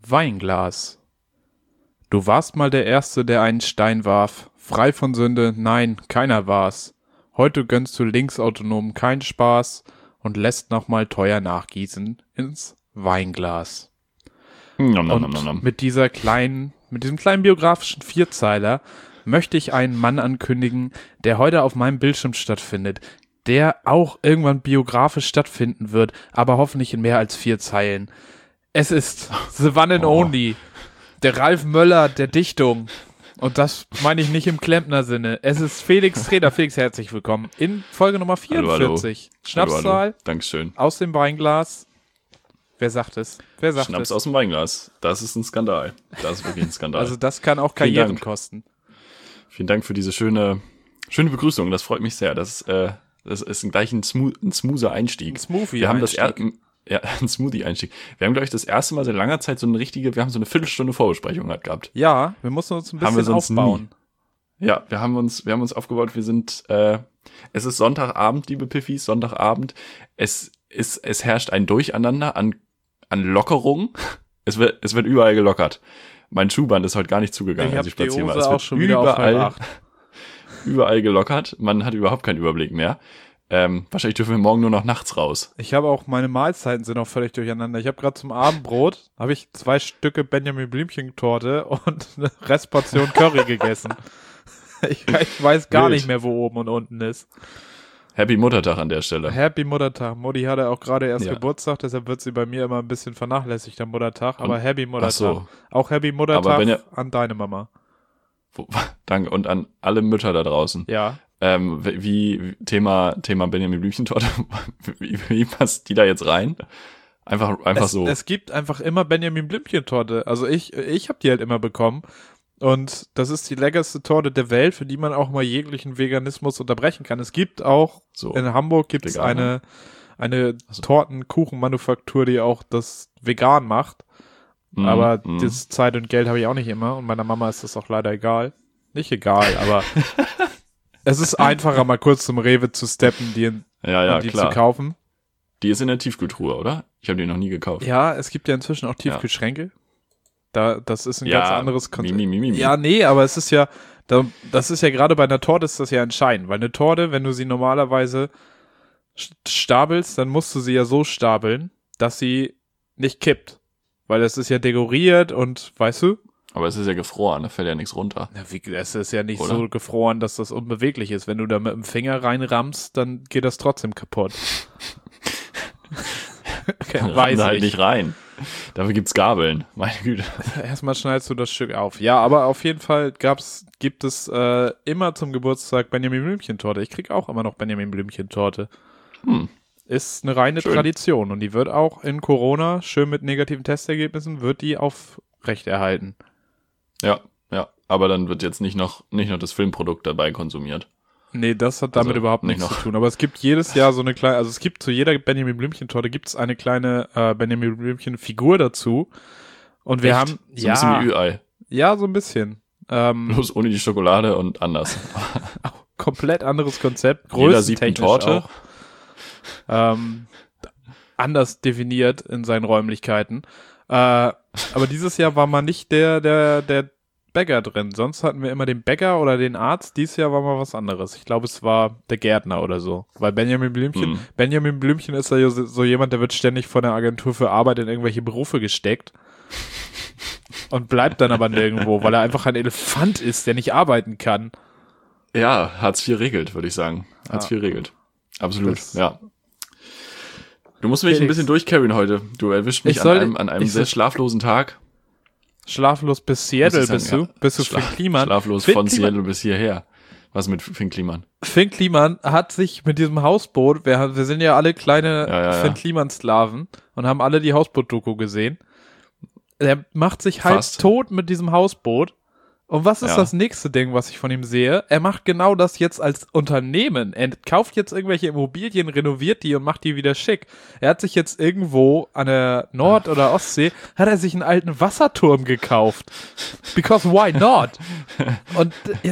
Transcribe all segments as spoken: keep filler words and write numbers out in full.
Weinglas. Du warst mal der Erste, der einen Stein warf. Frei von Sünde, nein, keiner war's. Heute gönnst du Linksautonomen keinen Spaß und lässt nochmal teuer nachgießen ins Weinglas. Nom, nom, Und nom, nom. mit dieser kleinen, mit diesem kleinen biografischen Vierzeiler möchte ich einen Mann ankündigen, der heute auf meinem Bildschirm stattfindet, der auch irgendwann biografisch stattfinden wird, aber hoffentlich in mehr als vier Zeilen. Es ist The One and Oh. Only, der Ralf Möller der Dichtung. Und das meine ich nicht im Klempner-Sinne. Es ist Felix Treder. Felix, herzlich willkommen in Folge Nummer vierundvierzig. Hallo, hallo. Schnapszahl Hallo, hallo. Dankeschön. aus dem Weinglas. Wer sagt es? Wer sagt Schnaps es? aus dem Weinglas. Das ist ein Skandal. Das ist wirklich ein Skandal. Also das kann auch Vielen Karrieren Dank. kosten. Vielen Dank für diese schöne, schöne Begrüßung. Das freut mich sehr. Das, äh, das ist gleich ein, smooth, ein smoother Einstieg. Ein Smoothie Wir haben das Einstieg. er- ja, ein Smoothie-Einstieg. Wir haben, glaube ich, das erste Mal seit langer Zeit so eine richtige, wir haben so eine Viertelstunde Vorbesprechung halt gehabt. Ja, wir mussten uns ein Haben wir bisschen sonst aufbauen. Ja, wir haben uns, wir haben uns aufgebaut. Wir sind, äh, es ist Sonntagabend, liebe Piffis, Sonntagabend. Es ist, es herrscht ein Durcheinander an, an Lockerung. Es wird, es wird überall gelockert. Mein Schuhband ist heute gar nicht zugegangen, Ich als habe ich die spazieren war. Hose Es auch wird schon wieder auf halb überall, acht. überall gelockert. Man hat überhaupt keinen Überblick mehr. Ähm, wahrscheinlich dürfen wir morgen nur noch nachts raus. Ich habe auch, meine Mahlzeiten sind auch völlig durcheinander. Ich habe gerade zum Abendbrot, habe ich zwei Stücke Benjamin Blümchen-Torte und eine Restportion Curry gegessen. Ich, ich weiß gar Wild. nicht mehr, wo oben und unten ist. Happy Muttertag an der Stelle. Happy Muttertag. Mutti hatte auch gerade erst Ja. Geburtstag, deshalb wird sie bei mir immer ein bisschen vernachlässigt am Muttertag. Aber Und- Happy Muttertag. Ach so. Auch Happy Aber Muttertag wenn ihr- an deine Mama. Wo- Danke. Und an alle Mütter da draußen. Ja. Ähm, wie, wie Thema, Thema Benjamin Blümchentorte, wie, wie passt die da jetzt rein? Einfach, einfach es, so. Es gibt einfach immer Benjamin Blümchen-Torte. Also ich, ich habe die halt immer bekommen. Und das ist die leckerste Torte der Welt, für die man auch mal jeglichen Veganismus unterbrechen kann. Es gibt auch, So. in Hamburg gibt es Vegan, eine, eine Also- Tortenkuchenmanufaktur, die auch das vegan macht. Mm, aber mm. das Zeit und Geld habe ich auch nicht immer. Und meiner Mama ist das auch leider egal. Nicht egal, aber es ist einfacher, mal kurz zum Rewe zu steppen, die, in, Ja, ja, und die klar. zu kaufen. Die ist in der Tiefkühltruhe, oder? Ich habe die noch nie gekauft. Ja, es gibt ja inzwischen auch Tiefkühlschränke. Da, das ist ein Ja, ganz anderes Konzept. mi, mi, mi, mi. Ja, nee, aber es ist ja, da, das ist ja gerade bei einer Torte ist das ja entscheidend, weil eine Torte, wenn du sie normalerweise st- stapelst, dann musst du sie ja so stapeln, dass sie nicht kippt. Weil es ist ja dekoriert und, weißt du, Aber es ist ja gefroren, da fällt ja nichts runter. na, wie, es ist ja nicht Oder? so gefroren, dass das unbeweglich ist. Wenn du da mit dem Finger reinrammst, dann geht das trotzdem kaputt. Okay, Dann weiß da halt ich. nicht rein. Dafür gibt's Gabeln. Meine Güte. Erstmal schneidest du das Stück auf. Ja, aber auf jeden Fall gab's, gibt es äh, immer zum Geburtstag Benjamin Blümchen-Torte. Ich krieg auch immer noch Benjamin Blümchen-Torte. Hm. Ist eine reine Schön. Tradition und die wird auch in Corona, schön mit negativen Testergebnissen, wird die aufrechterhalten. Ja, ja. Aber dann wird jetzt nicht noch, nicht noch das Filmprodukt dabei konsumiert. Nee, das hat damit Also, überhaupt nicht nichts noch. zu tun. Aber es gibt jedes Jahr so eine kleine, also es gibt zu jeder Benjamin Blümchen-Torte gibt's eine kleine äh, Benjamin Blümchen-Figur dazu. Und wir Echt? haben, So ja, ein bisschen wie Ü-Ei. ja, so ein bisschen. Ähm, Bloß ohne die Schokolade und anders. komplett anderes Konzept, Jeder siebt eine größentechnisch Torte. auch. Ähm, anders definiert in seinen Räumlichkeiten. Äh, aber dieses Jahr war mal nicht der, der, der Bäcker drin. Sonst hatten wir immer den Bäcker oder den Arzt. Dieses Jahr war mal was anderes. Ich glaube, es war der Gärtner oder so. Weil Benjamin Blümchen, Hm. Benjamin Blümchen ist ja so, so jemand, der wird ständig von der Agentur für Arbeit in irgendwelche Berufe gesteckt. Und bleibt dann aber nirgendwo, weil er einfach ein Elefant ist, der nicht arbeiten kann. Ja, Hartz vier regelt, würde ich sagen. Hartz vier regelt. Absolut, Das- ja. Du musst mich ein Felix. bisschen durchcarryen heute. Du erwischt mich Ich soll- an einem, an einem ich sehr soll- schlaflosen Tag. Schlaflos bis Seattle Muss ich bist sagen, du? ja. Bist du Schla- Finn Kliman? Schlaflos Finn von Kliman, Seattle bis hierher. Was mit Finn Kliman? Finn Kliman hat sich mit diesem Hausboot, wir, wir sind ja alle kleine Ja, ja, ja. Finn Kliman-Sklaven und haben alle die Hausboot-Doku gesehen. Er macht sich halb Fast. tot mit diesem Hausboot. Und was ist Ja. das nächste Ding, was ich von ihm sehe? Er macht genau das jetzt als Unternehmen. Er kauft jetzt irgendwelche Immobilien, renoviert die und macht die wieder schick. Er hat sich jetzt irgendwo an der Nord- oder Ostsee, hat er sich einen alten Wasserturm gekauft. Because why not? Und jetzt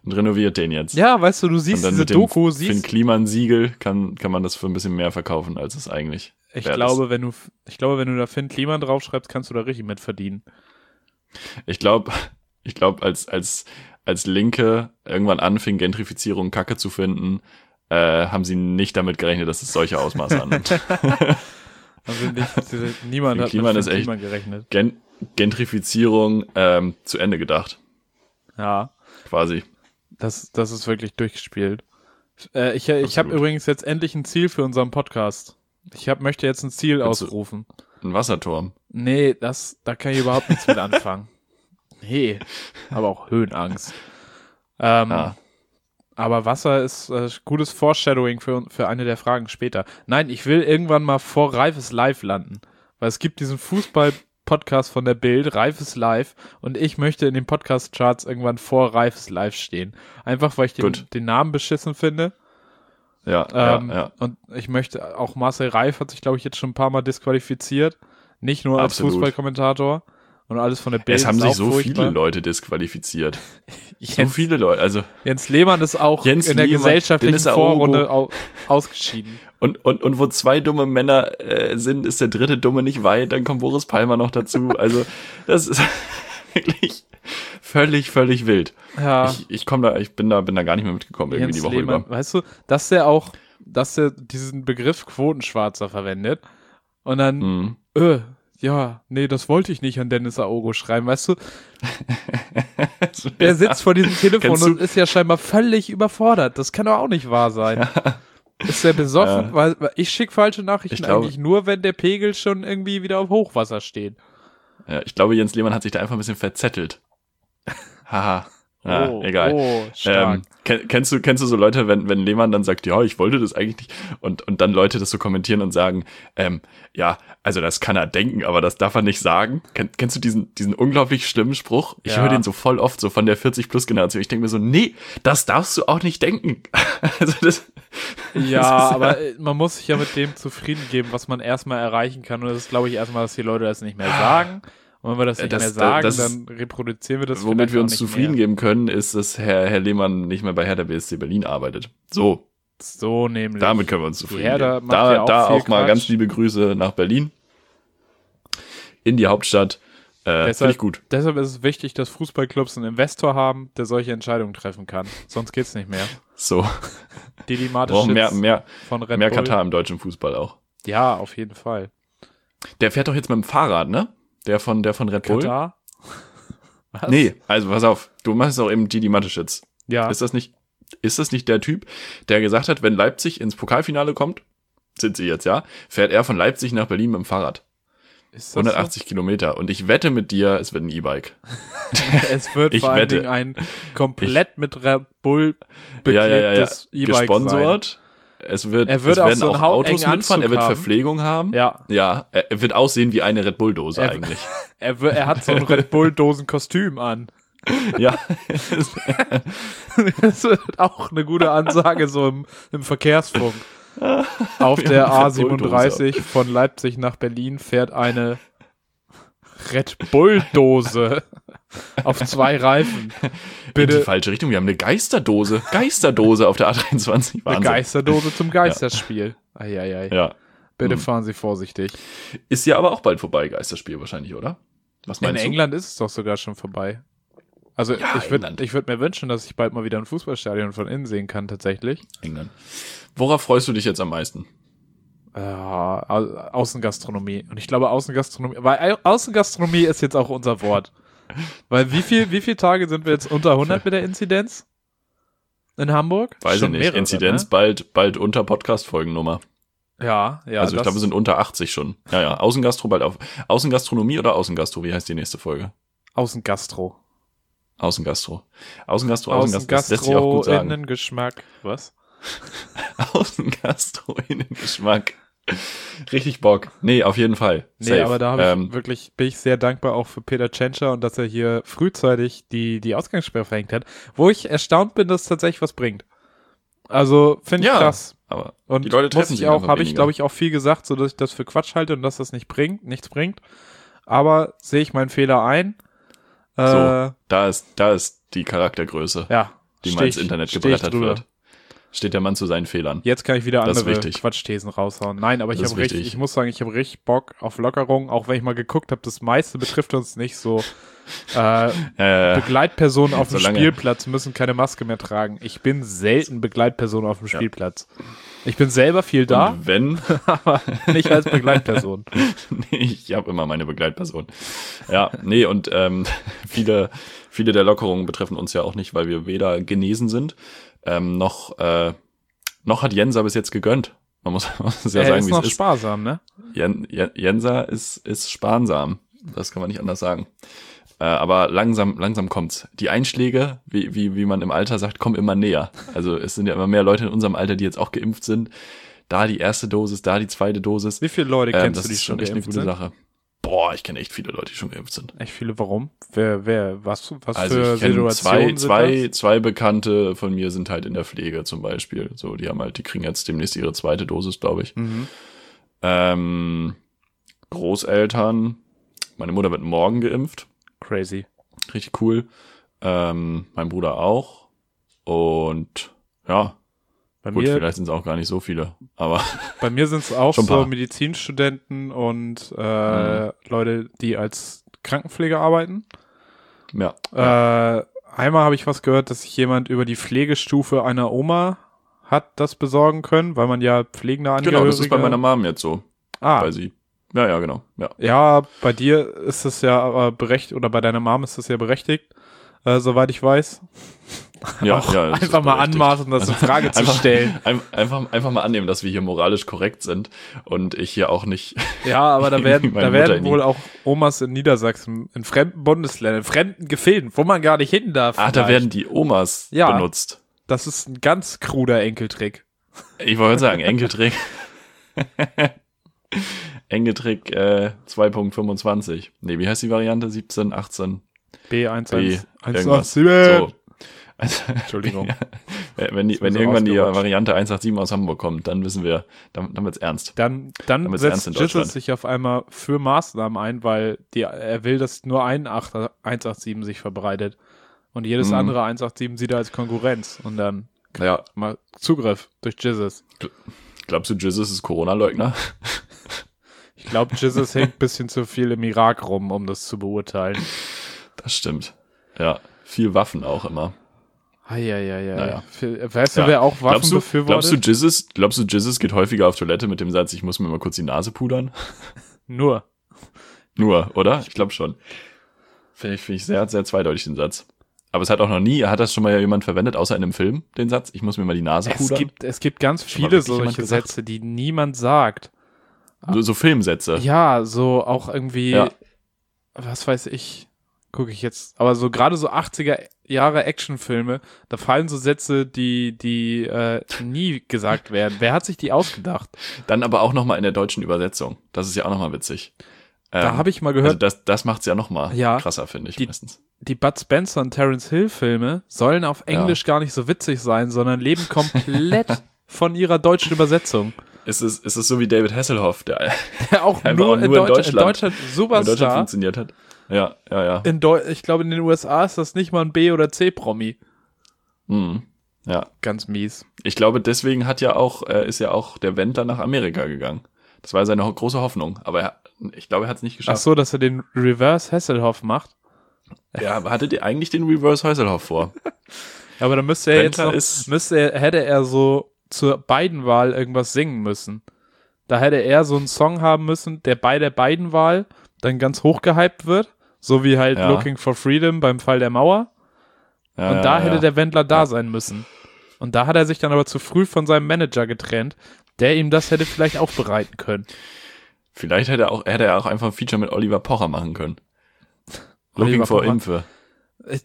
und renoviert den jetzt. Ja, weißt du, du siehst und dann diese mit dem Doku, Finn siehst Kliman-Siegel kann, kann man das für ein bisschen mehr verkaufen, als es eigentlich ich wert glaube, ist. wenn du, ich glaube, wenn du da Finn Kliman draufschreibst, kannst du da richtig mit verdienen. Ich glaube, ich glaube, als, als, als Linke irgendwann anfing, Gentrifizierung Kacke zu finden, äh, haben sie nicht damit gerechnet, dass es solche Ausmaße annimmt. Also nicht, niemand Finn hat Kliman mit ist Finn echt- Kliman gerechnet. Gen- Gentrifizierung ähm, zu Ende gedacht, Ja, quasi. das, das ist wirklich durchgespielt. Äh, ich ich habe Absolut. übrigens jetzt endlich ein Ziel für unseren Podcast. Ich hab, möchte jetzt ein Ziel Willst du- ausrufen. Ein Wasserturm. Nee, das, da kann ich überhaupt nichts mit anfangen. Nee, aber auch Höhenangst. Ähm, Ah. Aber Wasser ist äh, gutes Foreshadowing für, für eine der Fragen später. Nein, ich will irgendwann mal vor Reifes Live landen. Weil es gibt diesen Fußball-Podcast von der Bild, Reifes Live, und ich möchte in den Podcast-Charts irgendwann vor Reifes Live stehen. Einfach, weil ich den, Gut. den Namen beschissen finde. Ja, Ähm, ja, ja. Und ich möchte, auch Marcel Reif hat sich, glaube ich, jetzt schon ein paar Mal disqualifiziert. Nicht nur als Absolut. Fußballkommentator. Und alles von der Bild Es haben ist sich auch so furchtbar. viele Leute disqualifiziert. So Jens, viele Leute, also Jens Lehmann ist auch Jens in der Lehmann, gesellschaftlichen Dennis Aogo. Vorrunde au ausgeschieden. und, und, und wo zwei dumme Männer äh, sind, ist der dritte Dumme nicht weit, dann kommt Boris Palmer noch dazu. Also das ist wirklich völlig, völlig wild. Ja, Ich, ich komme da, ich bin da, bin da gar nicht mehr mitgekommen irgendwie Jens die Woche Lehmann, über. weißt du, dass der auch, dass der diesen Begriff Quotenschwarzer verwendet und dann, Mhm. äh, ja, nee, das wollte ich nicht an Dennis Aogo schreiben, weißt du? Der sitzt vor diesem Telefon Kennst du- und ist ja scheinbar völlig überfordert. Das kann doch auch nicht wahr sein. Ist der besoffen? Ja. Weil, weil ich schicke falsche Nachrichten Ich glaube- eigentlich nur, wenn der Pegel schon irgendwie wieder auf Hochwasser steht. Ja, ich glaube, Jens Lehmann hat sich da einfach ein bisschen verzettelt. Haha. Ja, oh, egal. Oh, stark. Ähm, kenn, kennst du, kennst du so Leute, wenn, wenn Lehmann dann sagt, ja, ich wollte das eigentlich nicht, und, und dann Leute das so kommentieren und sagen, ähm, ja, also das kann er denken, aber das darf er nicht sagen. Kenn, kennst du diesen, diesen unglaublich schlimmen Spruch? Ich Ja. höre den so voll oft, so von der vierzig-Plus-Generation. Ich denke mir so, nee, das darfst du auch nicht denken. Also das, Ja, das ist- aber äh, man muss sich ja mit dem zufrieden geben, was man erstmal erreichen kann. Und das ist, glaube ich, erstmal, dass die Leute das nicht mehr sagen. Und wenn wir das Äh, nicht das- mehr sagen, das dann reproduzieren wir das womit vielleicht wir auch uns nicht zufrieden mehr. geben können, ist, dass Herr, Herr Lehmann nicht mehr bei Hertha B S C Berlin arbeitet. So, So nämlich. damit können wir uns zufrieden Hertha geben. macht Da, ja auch da viel auch mal Quatsch. ganz liebe Grüße nach Berlin. In die Hauptstadt. Äh, Finde Deshalb, ich gut. deshalb ist es wichtig, dass Fußballclubs einen Investor haben, der solche Entscheidungen treffen kann. Sonst geht's nicht mehr. So, Didi wir brauchen mehr, Mateschitz mehr, von Red mehr Bull. Katar im deutschen Fußball auch. Ja, auf jeden Fall. Der fährt doch jetzt mit dem Fahrrad, ne? Der von, der von Red Bull. Katar? Was? Nee, also pass auf, du machst auch eben Didi Mateschitz. Ja. Ist das nicht, ist das nicht der Typ, der gesagt hat, wenn Leipzig ins Pokalfinale kommt, sind sie jetzt, ja, fährt er von Leipzig nach Berlin mit dem Fahrrad. Ist das hundertachtzig Kilometer. Und ich wette mit dir, es wird ein E-Bike. so? Es wird Ich vor allen wette. Dingen ein komplett mit Red Bull Ja, ja, ja, ja. beklebtes E-Bike sein. Gesponsort. Es wird, Er wird es auch werden so einen auch hautengen Autos mitfahren, er wird Anzug haben. Verpflegung haben. Ja. Ja, er er wird aussehen wie eine Red Bull-Dose Er- eigentlich. Er, wir- er hat so ein Red Bull-Dosen-Kostüm an. Ja, Das wird auch eine gute Ansage so im, im Verkehrsfunk. Auf der A Red Bull-Dose. siebenunddreißig von Leipzig nach Berlin fährt eine Red Bull-Dose auf zwei Reifen. in die Bitte falsche Richtung. Wir haben eine Geisterdose. Geisterdose auf der A dreiundzwanzig. eine Wahnsinn. Geisterdose zum Geisterspiel. Eieiei. Ja. Bitte Hm. fahren Sie vorsichtig. Ist ja aber auch bald vorbei, Geisterspiel wahrscheinlich, oder? Was In meinst du? England ist es doch sogar schon vorbei. Also Ja, ich würde England. ich würd mir wünschen, dass ich bald mal wieder ein Fußballstadion von innen sehen kann, tatsächlich. England. Worauf freust du dich jetzt am meisten? Ja, Au- Außengastronomie. Und ich glaube, Außengastronomie, weil Au- Außengastronomie ist jetzt auch unser Wort. Weil wie viel, wie viele Tage sind wir jetzt unter hundert mit der Inzidenz? In Hamburg? Weiß Schon ich nicht. mehrere, Inzidenz Ne? bald, bald unter Podcast-Folgennummer. Ja, ja. also ich das- glaube, wir sind unter achtzig schon. Ja, ja. Außengastro bald auf. Außengastronomie oder Außengastro? Wie heißt die nächste Folge? Außengastro. Außengastro. Außengastro, Außengastro. Das lässt sich auch Außengastro, gut sagen. Innengeschmack. Was? Außengastro, Innengeschmack. Richtig Bock. Nee, auf jeden Fall. Nee, Safe. aber da habe ich ähm, wirklich, bin ich sehr dankbar auch für Peter Tschentscher und dass er hier frühzeitig die, die Ausgangssperre verhängt hat, wo ich erstaunt bin, dass es tatsächlich was bringt. Also, finde ich Ja, krass. aber Und die Leute muss treffen ich sich auch, einfach habe ich weniger. glaube ich auch viel gesagt, so dass ich das für Quatsch halte und dass das nicht bringt, nichts bringt. Aber sehe ich meinen Fehler ein. Äh, So, da ist, da ist die Charaktergröße. Ja, die Steh mal ins ich- Internet steh ich gebrettert drüber. wird. Steht der Mann zu seinen Fehlern. Jetzt kann ich wieder Das ist andere wichtig. Quatschthesen raushauen. Nein, aber ich Das habe ist richtig, wichtig. ich muss sagen, ich habe richtig Bock auf Lockerung, auch wenn ich mal geguckt habe, das meiste betrifft uns nicht so. Äh, Äh, Begleitpersonen auf dem Solange- Spielplatz müssen keine Maske mehr tragen. Ich bin selten Begleitperson auf dem Spielplatz. Ich bin selber viel da, und wenn, aber nicht als Begleitperson. nee, ich habe immer meine Begleitperson. Ja, nee, und ähm, viele, viele der Lockerungen betreffen uns ja auch nicht, weil wir weder genesen sind, ähm, noch, äh, noch hat Jensa bis jetzt gegönnt. Man muss, man muss ja Er sagen, ist wie noch es ist. sparsam, ne? Jen, Jen, Jensa ist, ist sparsam. Das kann man nicht anders sagen. Äh, aber langsam, langsam kommt's. Die Einschläge, wie, wie, wie man im Alter sagt, kommen immer näher. Also es sind ja immer mehr Leute in unserem Alter, die jetzt auch geimpft sind. Da die erste Dosis, da die zweite Dosis. Wie viele Leute Ähm, kennst das du, die ist schon schon echt eine geimpft gute sind? Sache. Boah, ich kenne echt viele Leute, die schon geimpft sind. Echt viele, warum? Wer, wer, was, was Also für ich kenne Situationen zwei, sind zwei, zwei Bekannte von mir sind halt in der Pflege zum Beispiel. So, die haben halt, die kriegen jetzt demnächst ihre zweite Dosis, glaube ich. das? Mhm. Ähm, Großeltern. Meine Mutter wird morgen geimpft. Crazy. Richtig cool. Ähm, mein Bruder auch. Und ja, Bei gut, mir, vielleicht sind es auch gar nicht so viele. Aber bei mir sind es auch Schon ein so paar. Medizinstudenten und äh, Mhm. Leute, die als Krankenpfleger arbeiten. ja, Äh, einmal habe ich was gehört, dass sich jemand über die Pflegestufe einer Oma hat das besorgen können, weil man ja pflegende Angehörige... genau, das ist bei meiner Mom jetzt so. Ah, Weil sie, ja, ja, genau. Ja. ja, bei dir ist es ja aber berechtigt, oder bei deiner Mom ist es ja berechtigt, äh, soweit ich weiß. Ja, Auch ja, das ist einfach mal berechtigt. anmaßen, das in Frage zu einfach, stellen. ein- Einfach, einfach mal annehmen, dass wir hier moralisch korrekt sind und ich hier auch nicht. Ja, aber da werden, Meine da Mutter werden nie. wohl auch Omas in Niedersachsen, in fremden Bundesländern, in fremden Gefilden, wo man gar nicht hin darf. Ach, da vielleicht. werden die Omas Ja. benutzt. Das ist ein ganz kruder Enkeltrick. Ich wollte sagen, Enkeltrick. Enkeltrick äh, zwei Punkt fünfundzwanzig. Nee, wie heißt die Variante? siebzehn, achtzehn, B eins B, eins eins irgendwas. sieben. So. Also, Entschuldigung. ja, wenn die, Ist wenn mir so irgendwann die ausgerutscht. Variante eins acht sieben aus Hamburg kommt, dann wissen wir, dann, dann wird's ernst. Dann, dann Damit ist ernst setzt in Jesus Deutschland. sich auf einmal für Maßnahmen ein, weil die, er will, dass nur ein eins acht sieben sich verbreitet. Und jedes Mhm. andere eins acht sieben sieht er als Konkurrenz. Und dann Ja, mal Zugriff durch Jesus. glaubst du, Jesus ist Corona-Leugner? Ich glaube, Jesus hängt ein bisschen zu viel im Irak rum, um das zu beurteilen. Das stimmt. Ja, viel Waffen auch immer. Eieiei. Naja. Weißt du, Ja. wer auch Waffen Glaubst du, befürwortet? glaubst du, Jesus, glaubst du, Jesus geht häufiger auf Toilette mit dem Satz, ich muss mir mal kurz die Nase pudern? Nur. Nur, oder? Ich glaube schon. Finde ich, finde ich sehr, sehr zweideutig, den Satz. Aber es hat auch noch nie, hat das schon mal jemand verwendet, außer in einem Film, den Satz, ich muss mir mal die Nase Es pudern? gibt, es gibt ganz Schon mal viele wirklich jemand solche gesagt? Sätze, die niemand sagt. So, so Filmsätze. Ja, so auch irgendwie, Ja. was weiß ich, gucke ich jetzt, aber so gerade so achtziger Jahre Actionfilme, da fallen so Sätze, die, die äh, nie gesagt werden. Wer hat sich die ausgedacht? Dann aber auch nochmal in der deutschen Übersetzung. Das ist ja auch nochmal witzig. Da Ähm, habe ich mal Also gehört, das, das macht's ja nochmal Ja. krasser, finde ich Die- meistens. die Bud Spencer und Terence Hill Filme sollen auf Englisch gar nicht so witzig sein, sondern leben komplett von ihrer deutschen Übersetzung. Ist es, ist es so wie David Hasselhoff, der Der auch Einfach nur, auch in, nur in Deutschland, in Deutschland. Deutschland in Deutschland Superstar. funktioniert hat. Ja, ja, ja. In Deu ich glaube, in den U S A ist das nicht mal ein B- oder C-Promi. Mhm. Ja. Ganz mies. Ich glaube, deswegen hat ja auch, äh, ist ja auch der Wendler nach Amerika gegangen. Das war seine ho- große Hoffnung. Aber er, ich glaube, er hat es nicht Ach geschafft. so, dass er den Reverse Hasselhoff macht. Ja, aber hattet ihr eigentlich den Reverse Hasselhoff vor? Ja, aber dann müsste er jetzt Wendler noch, ist- müsste er, hätte er so zur Biden-Wahl irgendwas singen müssen. Da hätte er so einen Song haben müssen, der bei der Biden-Wahl dann ganz hoch gehypt wird. So wie halt Ja. Looking for Freedom beim Fall der Mauer. Ja, Und ja, da ja. hätte der Wendler da sein müssen. Und da hat er sich dann aber zu früh von seinem Manager getrennt, der ihm das hätte vielleicht auch bereiten können. Vielleicht hätte er auch, hätte er auch einfach ein Feature mit Oliver Pocher machen können. Looking Oliver for Pocher? Impfe. Ich,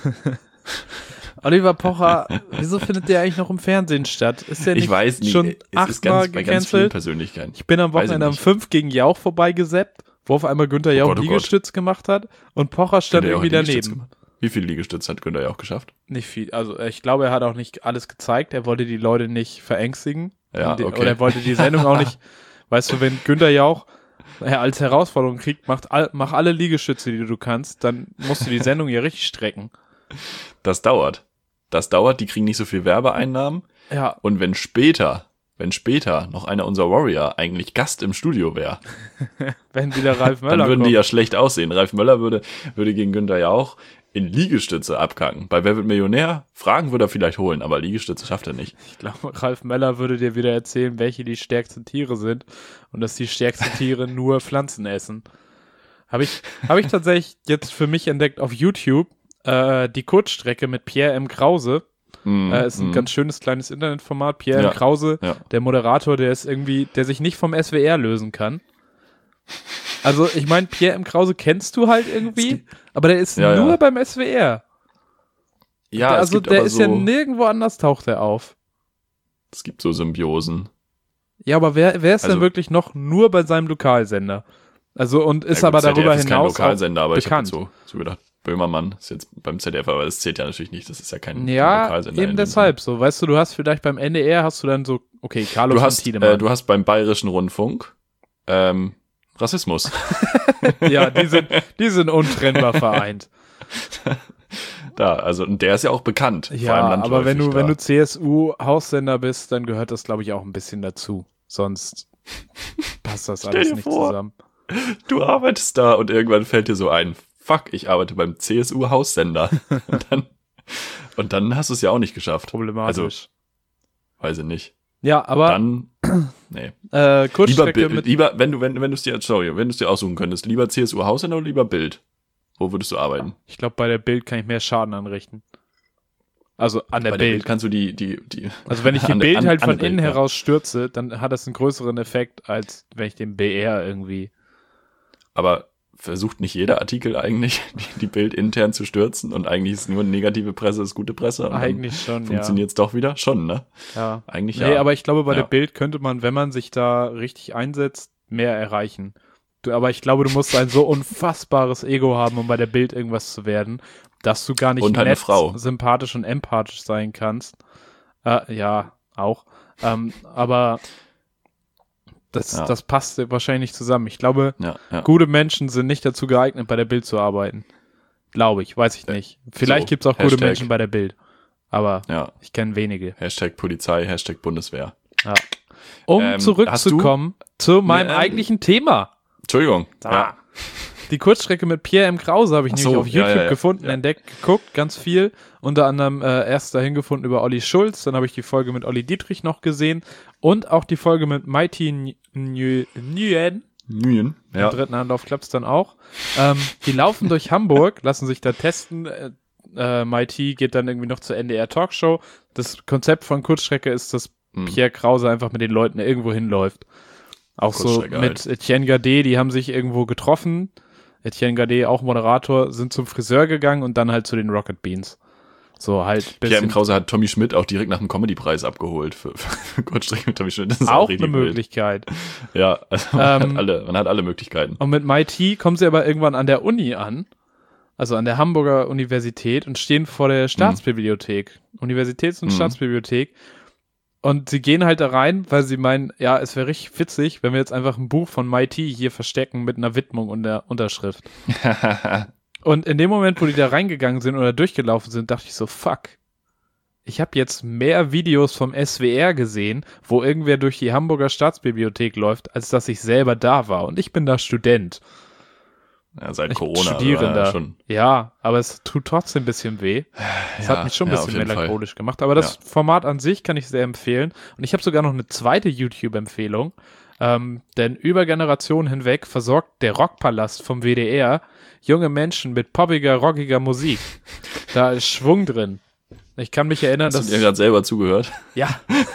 Oliver Pocher, wieso findet der eigentlich noch im Fernsehen statt? Ist der nicht Ich weiß nicht, schon es ist achtmal ganz, bei ganz vielen gecancelt? Persönlichkeiten. Ich bin am Weiß ich Wochenende um nicht. fünf gegen Jauch vorbeigesappt, wo auf einmal Günther Jauch Gott, oh Liegestütz gemacht hat und Pocher stand Günther Jauch irgendwie hat Liegestütze daneben. gemacht. Wie viele Liegestütze hat Günther Jauch geschafft? Nicht viel. Also ich glaube, er hat auch nicht alles gezeigt. Er wollte die Leute nicht verängstigen. Ja, Und die, okay. Oder er wollte die Sendung auch nicht. Weißt du, wenn Günther Jauch er als Herausforderung kriegt, macht all, mach alle Liegestütze, die du kannst, dann musst du die Sendung ja richtig strecken. Das dauert. das dauert, die kriegen nicht so viel Werbeeinnahmen. Ja. Und wenn später, wenn später noch einer unserer Warrior eigentlich Gast im Studio wäre, wenn wieder Ralf Möller dann würden kommt. die ja schlecht aussehen. Ralf Möller würde, würde gegen Günther Jauch in Liegestütze abkacken. Bei Wer wird Millionär? Fragen würde er vielleicht holen, aber Liegestütze schafft er nicht. Ich glaube, Ralf Möller würde dir wieder erzählen, welche die stärksten Tiere sind und dass die stärksten Tiere nur Pflanzen essen. Habe ich, hab ich tatsächlich jetzt für mich entdeckt auf YouTube äh, die Kurzstrecke mit Pierre M. Krause. Mm, äh, ist ein mm. ganz schönes kleines Internetformat. Pierre Ja, M. Krause, ja. der Moderator, der ist irgendwie, der sich nicht vom S W R lösen kann. Also ich meine, Pierre M. Krause kennst du halt irgendwie, aber der ist Ja, nur ja. beim S W R. Ja, Der, es also gibt der aber ist so, ja nirgendwo anders taucht er auf. es gibt so Symbiosen. Ja, aber wer, wer ist Also- denn wirklich noch nur bei seinem Lokalsender? Also und ist Ja, gut, aber Z D F darüber ist kein hinaus auch Lokalsender, aber bekannt. ich habe so, so gedacht, Böhmermann ist jetzt beim Z D F, aber das zählt ja natürlich nicht, das ist ja kein, kein Ja, Lokalsender. in eben dem deshalb so. Weißt du, du hast vielleicht beim N D R hast du dann so, okay, Carlo Du von hast, Tiedemann. äh, du hast beim Bayerischen Rundfunk ähm, Rassismus. Ja, die sind, die sind untrennbar vereint. Da, also und der ist ja auch bekannt. vor Ja, allem aber wenn du, landläufig wenn da. du C S U-Haussender bist, dann gehört das, glaube ich, auch ein bisschen dazu. Sonst passt das Stell alles dir nicht vor. zusammen. Du arbeitest da und irgendwann fällt dir so ein, fuck, ich arbeite beim C S U-Haussender. und dann und dann hast du es ja auch nicht geschafft. Problematisch. Also, weiß ich nicht. ja, aber Dann, nee. äh, Lieber, Kurzstrecke Bi- mit lieber, wenn du, wenn, wenn du es dir, sorry, wenn du es dir aussuchen könntest, lieber C S U-Haussender oder lieber Bild? Wo würdest du arbeiten? Ich glaube, bei der Bild kann ich mehr Schaden anrichten. Also an der Bei der Bild. Bild kannst du die, die, die. Also wenn ich die an der- Bild an- halt an von der innen Bild, ja. heraus stürze, dann hat das einen größeren Effekt, als wenn ich den B R irgendwie. Aber versucht nicht jeder Artikel eigentlich, die, die Bild intern zu stürzen und eigentlich ist nur negative Presse, ist gute Presse. Und Eigentlich schon, dann funktioniert es doch wieder? Schon, ne? ja. ja. Eigentlich Nee, ja. aber ich glaube, bei Ja. der Bild könnte man, wenn man sich da richtig einsetzt, mehr erreichen. Du, aber ich glaube, du musst ein so unfassbares Ego haben, um bei der Bild irgendwas zu werden, dass du gar nicht Und halt eine nett, Frau. sympathisch und empathisch sein kannst. Äh, ja, auch. Ähm, aber das, Ja. das passt wahrscheinlich nicht zusammen. Ich glaube, ja, ja. gute Menschen sind nicht dazu geeignet, bei der Bild zu arbeiten. Glaube ich, weiß ich nicht. Vielleicht so, gibt's auch gute Hashtag. Menschen bei der Bild. Aber ja. ich kenne wenige. Hashtag Polizei, Hashtag Bundeswehr. Ja. Um Ähm, zurückzukommen zu meinem Ähm, eigentlichen Thema. Entschuldigung. Ah. Die Kurzstrecke mit Pierre M. Krause habe ich Ach nämlich so, auf ja, YouTube ja, ja. gefunden, Ja. entdeckt, geguckt, ganz viel. Unter anderem äh, erst dahin gefunden über Olli Schulz, dann habe ich die Folge mit Olli Dietrich noch gesehen und auch die Folge mit Mighty Nguyen. Nguyen. Mühen. Im Ja. dritten Anlauf klappt's dann auch. Ähm, die laufen durch Hamburg, lassen sich da testen. Äh, äh, Mighty geht dann irgendwie noch zur N D R Talkshow. Das Konzept von Kurzstrecke ist, dass Hm. Pierre Krause einfach mit den Leuten irgendwo hinläuft. Auch so Kurzstrecke mit halt. Etienne Gade, die haben sich irgendwo getroffen. Etienne Gade, auch Moderator, sind zum Friseur gegangen und dann halt zu den Rocket Beans. So halt Pierre M. bisschen Krause hat Tommy Schmidt auch direkt nach dem Comedy-Preis abgeholt für, für Kurzstrecke mit Tommy Schmidt. Das ist auch richtig eine wild. Möglichkeit. Ja, also man, Ähm, hat alle, man hat alle Möglichkeiten. Und mit Mighty kommen sie aber irgendwann an der Uni an, also an der Hamburger Universität und stehen vor der Staatsbibliothek, Universitäts- und Mhm. Staatsbibliothek. Und sie gehen halt da rein, weil sie meinen, ja, es wäre richtig witzig, wenn wir jetzt einfach ein Buch von Mighty hier verstecken mit einer Widmung und der Unterschrift. Und in dem Moment, wo die da reingegangen sind oder durchgelaufen sind, dachte ich so, fuck. Ich habe jetzt mehr Videos vom S W R gesehen, wo irgendwer durch die Hamburger Staatsbibliothek läuft, als dass ich selber da war. Und ich bin da Student. Ja, seit Ich Corona. Studierender. Ja, schon. Ja, aber es tut trotzdem ein bisschen weh. Es Ja, hat mich schon ein ja, auf bisschen jeden melancholisch gemacht. Aber das Format an sich kann ich sehr empfehlen. Und ich habe sogar noch eine zweite YouTube-Empfehlung. Ähm, denn über Generationen hinweg versorgt der Rockpalast vom W D R junge Menschen mit poppiger, rockiger Musik. Da ist Schwung drin. Ich kann mich erinnern, Hast du dass... dir gerade selber zugehört? Ja.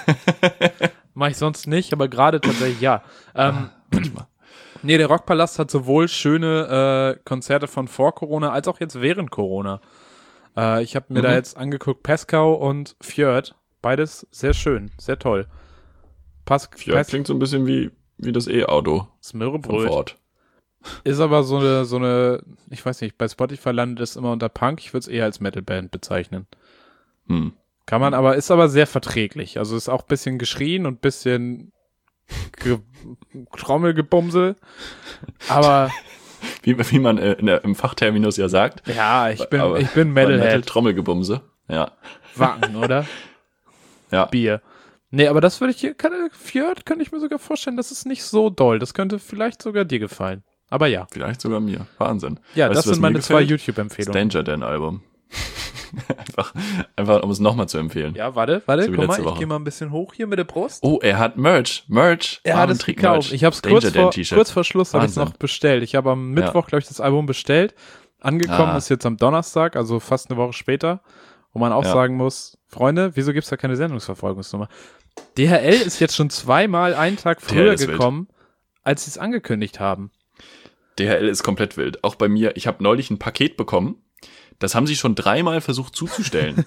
Mach ich sonst nicht, aber gerade tatsächlich ja. Ähm, Manchmal. nee, der Rockpalast hat sowohl schöne äh, Konzerte von vor Corona als auch jetzt während Corona. Äh, ich habe mir Mhm. da jetzt angeguckt, Pascal und Fjord. Beides sehr schön, sehr toll. Pas Ja, Pas klingt so ein bisschen wie, wie das E-Auto von Smörrebröt. Ford. Ist aber so eine, so eine, ich weiß nicht, bei Spotify landet es immer unter Punk. Ich würde es eher als Metalband bezeichnen. Hm. Kann man aber, ist aber sehr verträglich. Also ist auch ein bisschen geschrien und ein bisschen ge Trommelgebumsel. Aber Wie, wie man äh, in der, im Fachterminus ja sagt. ja, ich bin, Aber- ich bin Metal Metalhead. Trommelgebumse. Ja. Wacken, oder? Ja. Bier. Nee, aber das würde ich hier, kann, Fjord könnte ich mir sogar vorstellen, das ist nicht so doll. Das könnte vielleicht sogar dir gefallen. Aber ja. Vielleicht sogar mir. Wahnsinn. Ja, weißt das du, was sind meine mir zwei gefällt? YouTube-Empfehlungen. Das Danger Dan-Album. einfach, einfach, um es nochmal zu empfehlen. Ja, warte, warte, So wie guck mal, letzte ich Woche. gehe mal ein bisschen hoch hier mit der Brust. Oh, er hat Merch. Merch. Er hat es gekauft. Ich habe es kurz vor, kurz vor Schluss habe ich es noch bestellt. Ich habe am Mittwoch, glaube ich, das Album bestellt. Angekommen Ah. ist jetzt am Donnerstag, also fast eine Woche später. Wo man auch Ja. sagen muss, Freunde, wieso gibt's da keine Sendungsverfolgungsnummer? D H L ist jetzt schon zweimal einen Tag früher D H L ist gekommen, als sie es angekündigt haben. D H L ist komplett wild. Auch bei mir. Ich habe neulich ein Paket bekommen. Das haben sie schon dreimal versucht zuzustellen.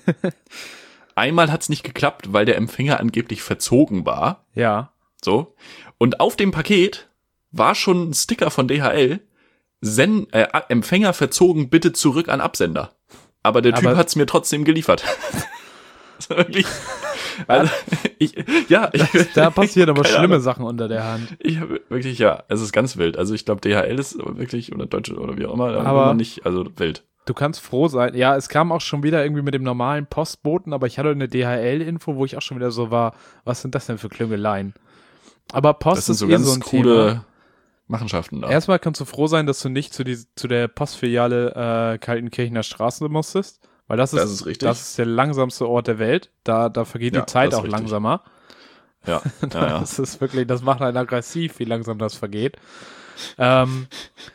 Einmal hat's nicht geklappt, weil der Empfänger angeblich verzogen war. Ja. So. Und auf dem Paket war schon ein Sticker von D H L. Sen äh, Empfänger verzogen, bitte zurück an Absender. Aber der Typ Aber- hat's mir trotzdem geliefert. Das war wirklich. Also, ich, ja, ich, Da passieren aber keine schlimme Ahnung. Sachen unter der Hand. Ich habe wirklich, ja, es ist ganz wild. Also ich glaube, D H L ist wirklich, oder Deutsche oder wie auch immer, Aber- aber nicht, also wild. Du kannst froh sein. Ja, es kam auch schon wieder irgendwie mit dem normalen Postboten, aber ich hatte eine D H L-Info, wo ich auch schon wieder so war, was sind das denn für Klüngeleien? Aber Post Das sind ist so eh ganz so ein coole Thema. Machenschaften da. Erstmal kannst du froh sein, dass du nicht zu, die, zu der Postfiliale äh, Kaltenkirchener Straße musstest, weil das ist, Das ist richtig. das ist der langsamste Ort der Welt. Da, da vergeht Ja, die Zeit das ist auch richtig. langsamer. Ja, ja, ja. Das ist wirklich, das macht einen aggressiv, wie langsam das vergeht. Ähm,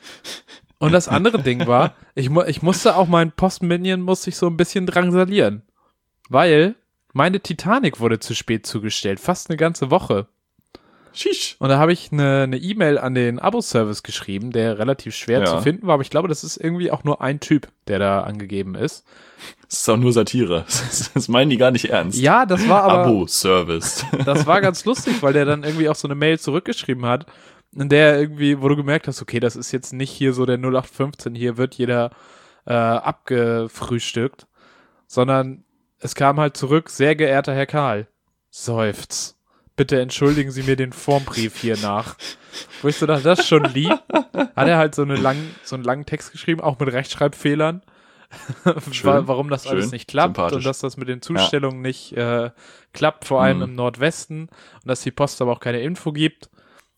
und das andere Ding war, ich, mu ich musste auch meinen Postminion musste ich so ein bisschen drangsalieren, weil meine Titanic wurde zu spät zugestellt, fast eine ganze Woche. Shish. Und da habe ich eine eine E-Mail an den Abo-Service geschrieben, der relativ schwer Ja. zu finden war, aber ich glaube, das ist irgendwie auch nur ein Typ, der da angegeben ist. Das ist auch nur Satire. Das, das meinen die gar nicht ernst. Ja, das war aber, Abo-Service. das war ganz lustig, weil der dann irgendwie auch so eine Mail zurückgeschrieben hat, in der irgendwie, wo du gemerkt hast, okay, das ist jetzt nicht hier so der null acht fünfzehn, hier wird jeder äh, abgefrühstückt, sondern es kam halt zurück, sehr geehrter Herr Karl, seufz. Bitte entschuldigen Sie mir den Formbrief hier nach. Wo ich so dachte, das ist schon lieb. Hat er halt so, eine lang, so einen langen Text geschrieben, auch mit Rechtschreibfehlern. Schön, Warum das schön, alles nicht klappt sympathisch. und dass das mit den Zustellungen nicht äh, klappt, vor allem Mhm. im Nordwesten. Und dass die Post aber auch keine Info gibt.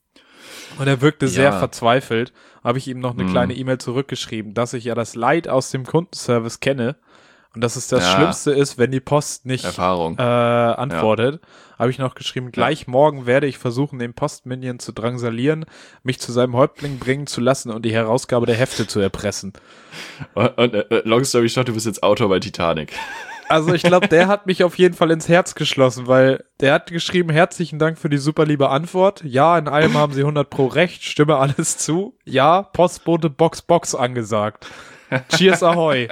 Und er wirkte sehr Ja. verzweifelt. Habe ich ihm noch eine Mhm. kleine E-Mail zurückgeschrieben, dass ich ja das Leid aus dem Kundenservice kenne. Und dass es das Ja. Schlimmste ist, wenn die Post nicht Erfahrung. äh, antwortet, habe ich noch geschrieben, gleich morgen werde ich versuchen, den Postminion zu drangsalieren, mich zu seinem Häuptling bringen zu lassen und die Herausgabe der Hefte zu erpressen. Und, und äh, long story short, du bist jetzt Autor bei Titanic. Also ich glaube, der hat mich auf jeden Fall ins Herz geschlossen, weil der hat geschrieben, herzlichen Dank für die super liebe Antwort. Ja, in allem haben Sie hundert pro recht, stimme alles zu. Ja, Postbote Box Box angesagt. Cheers Ahoy.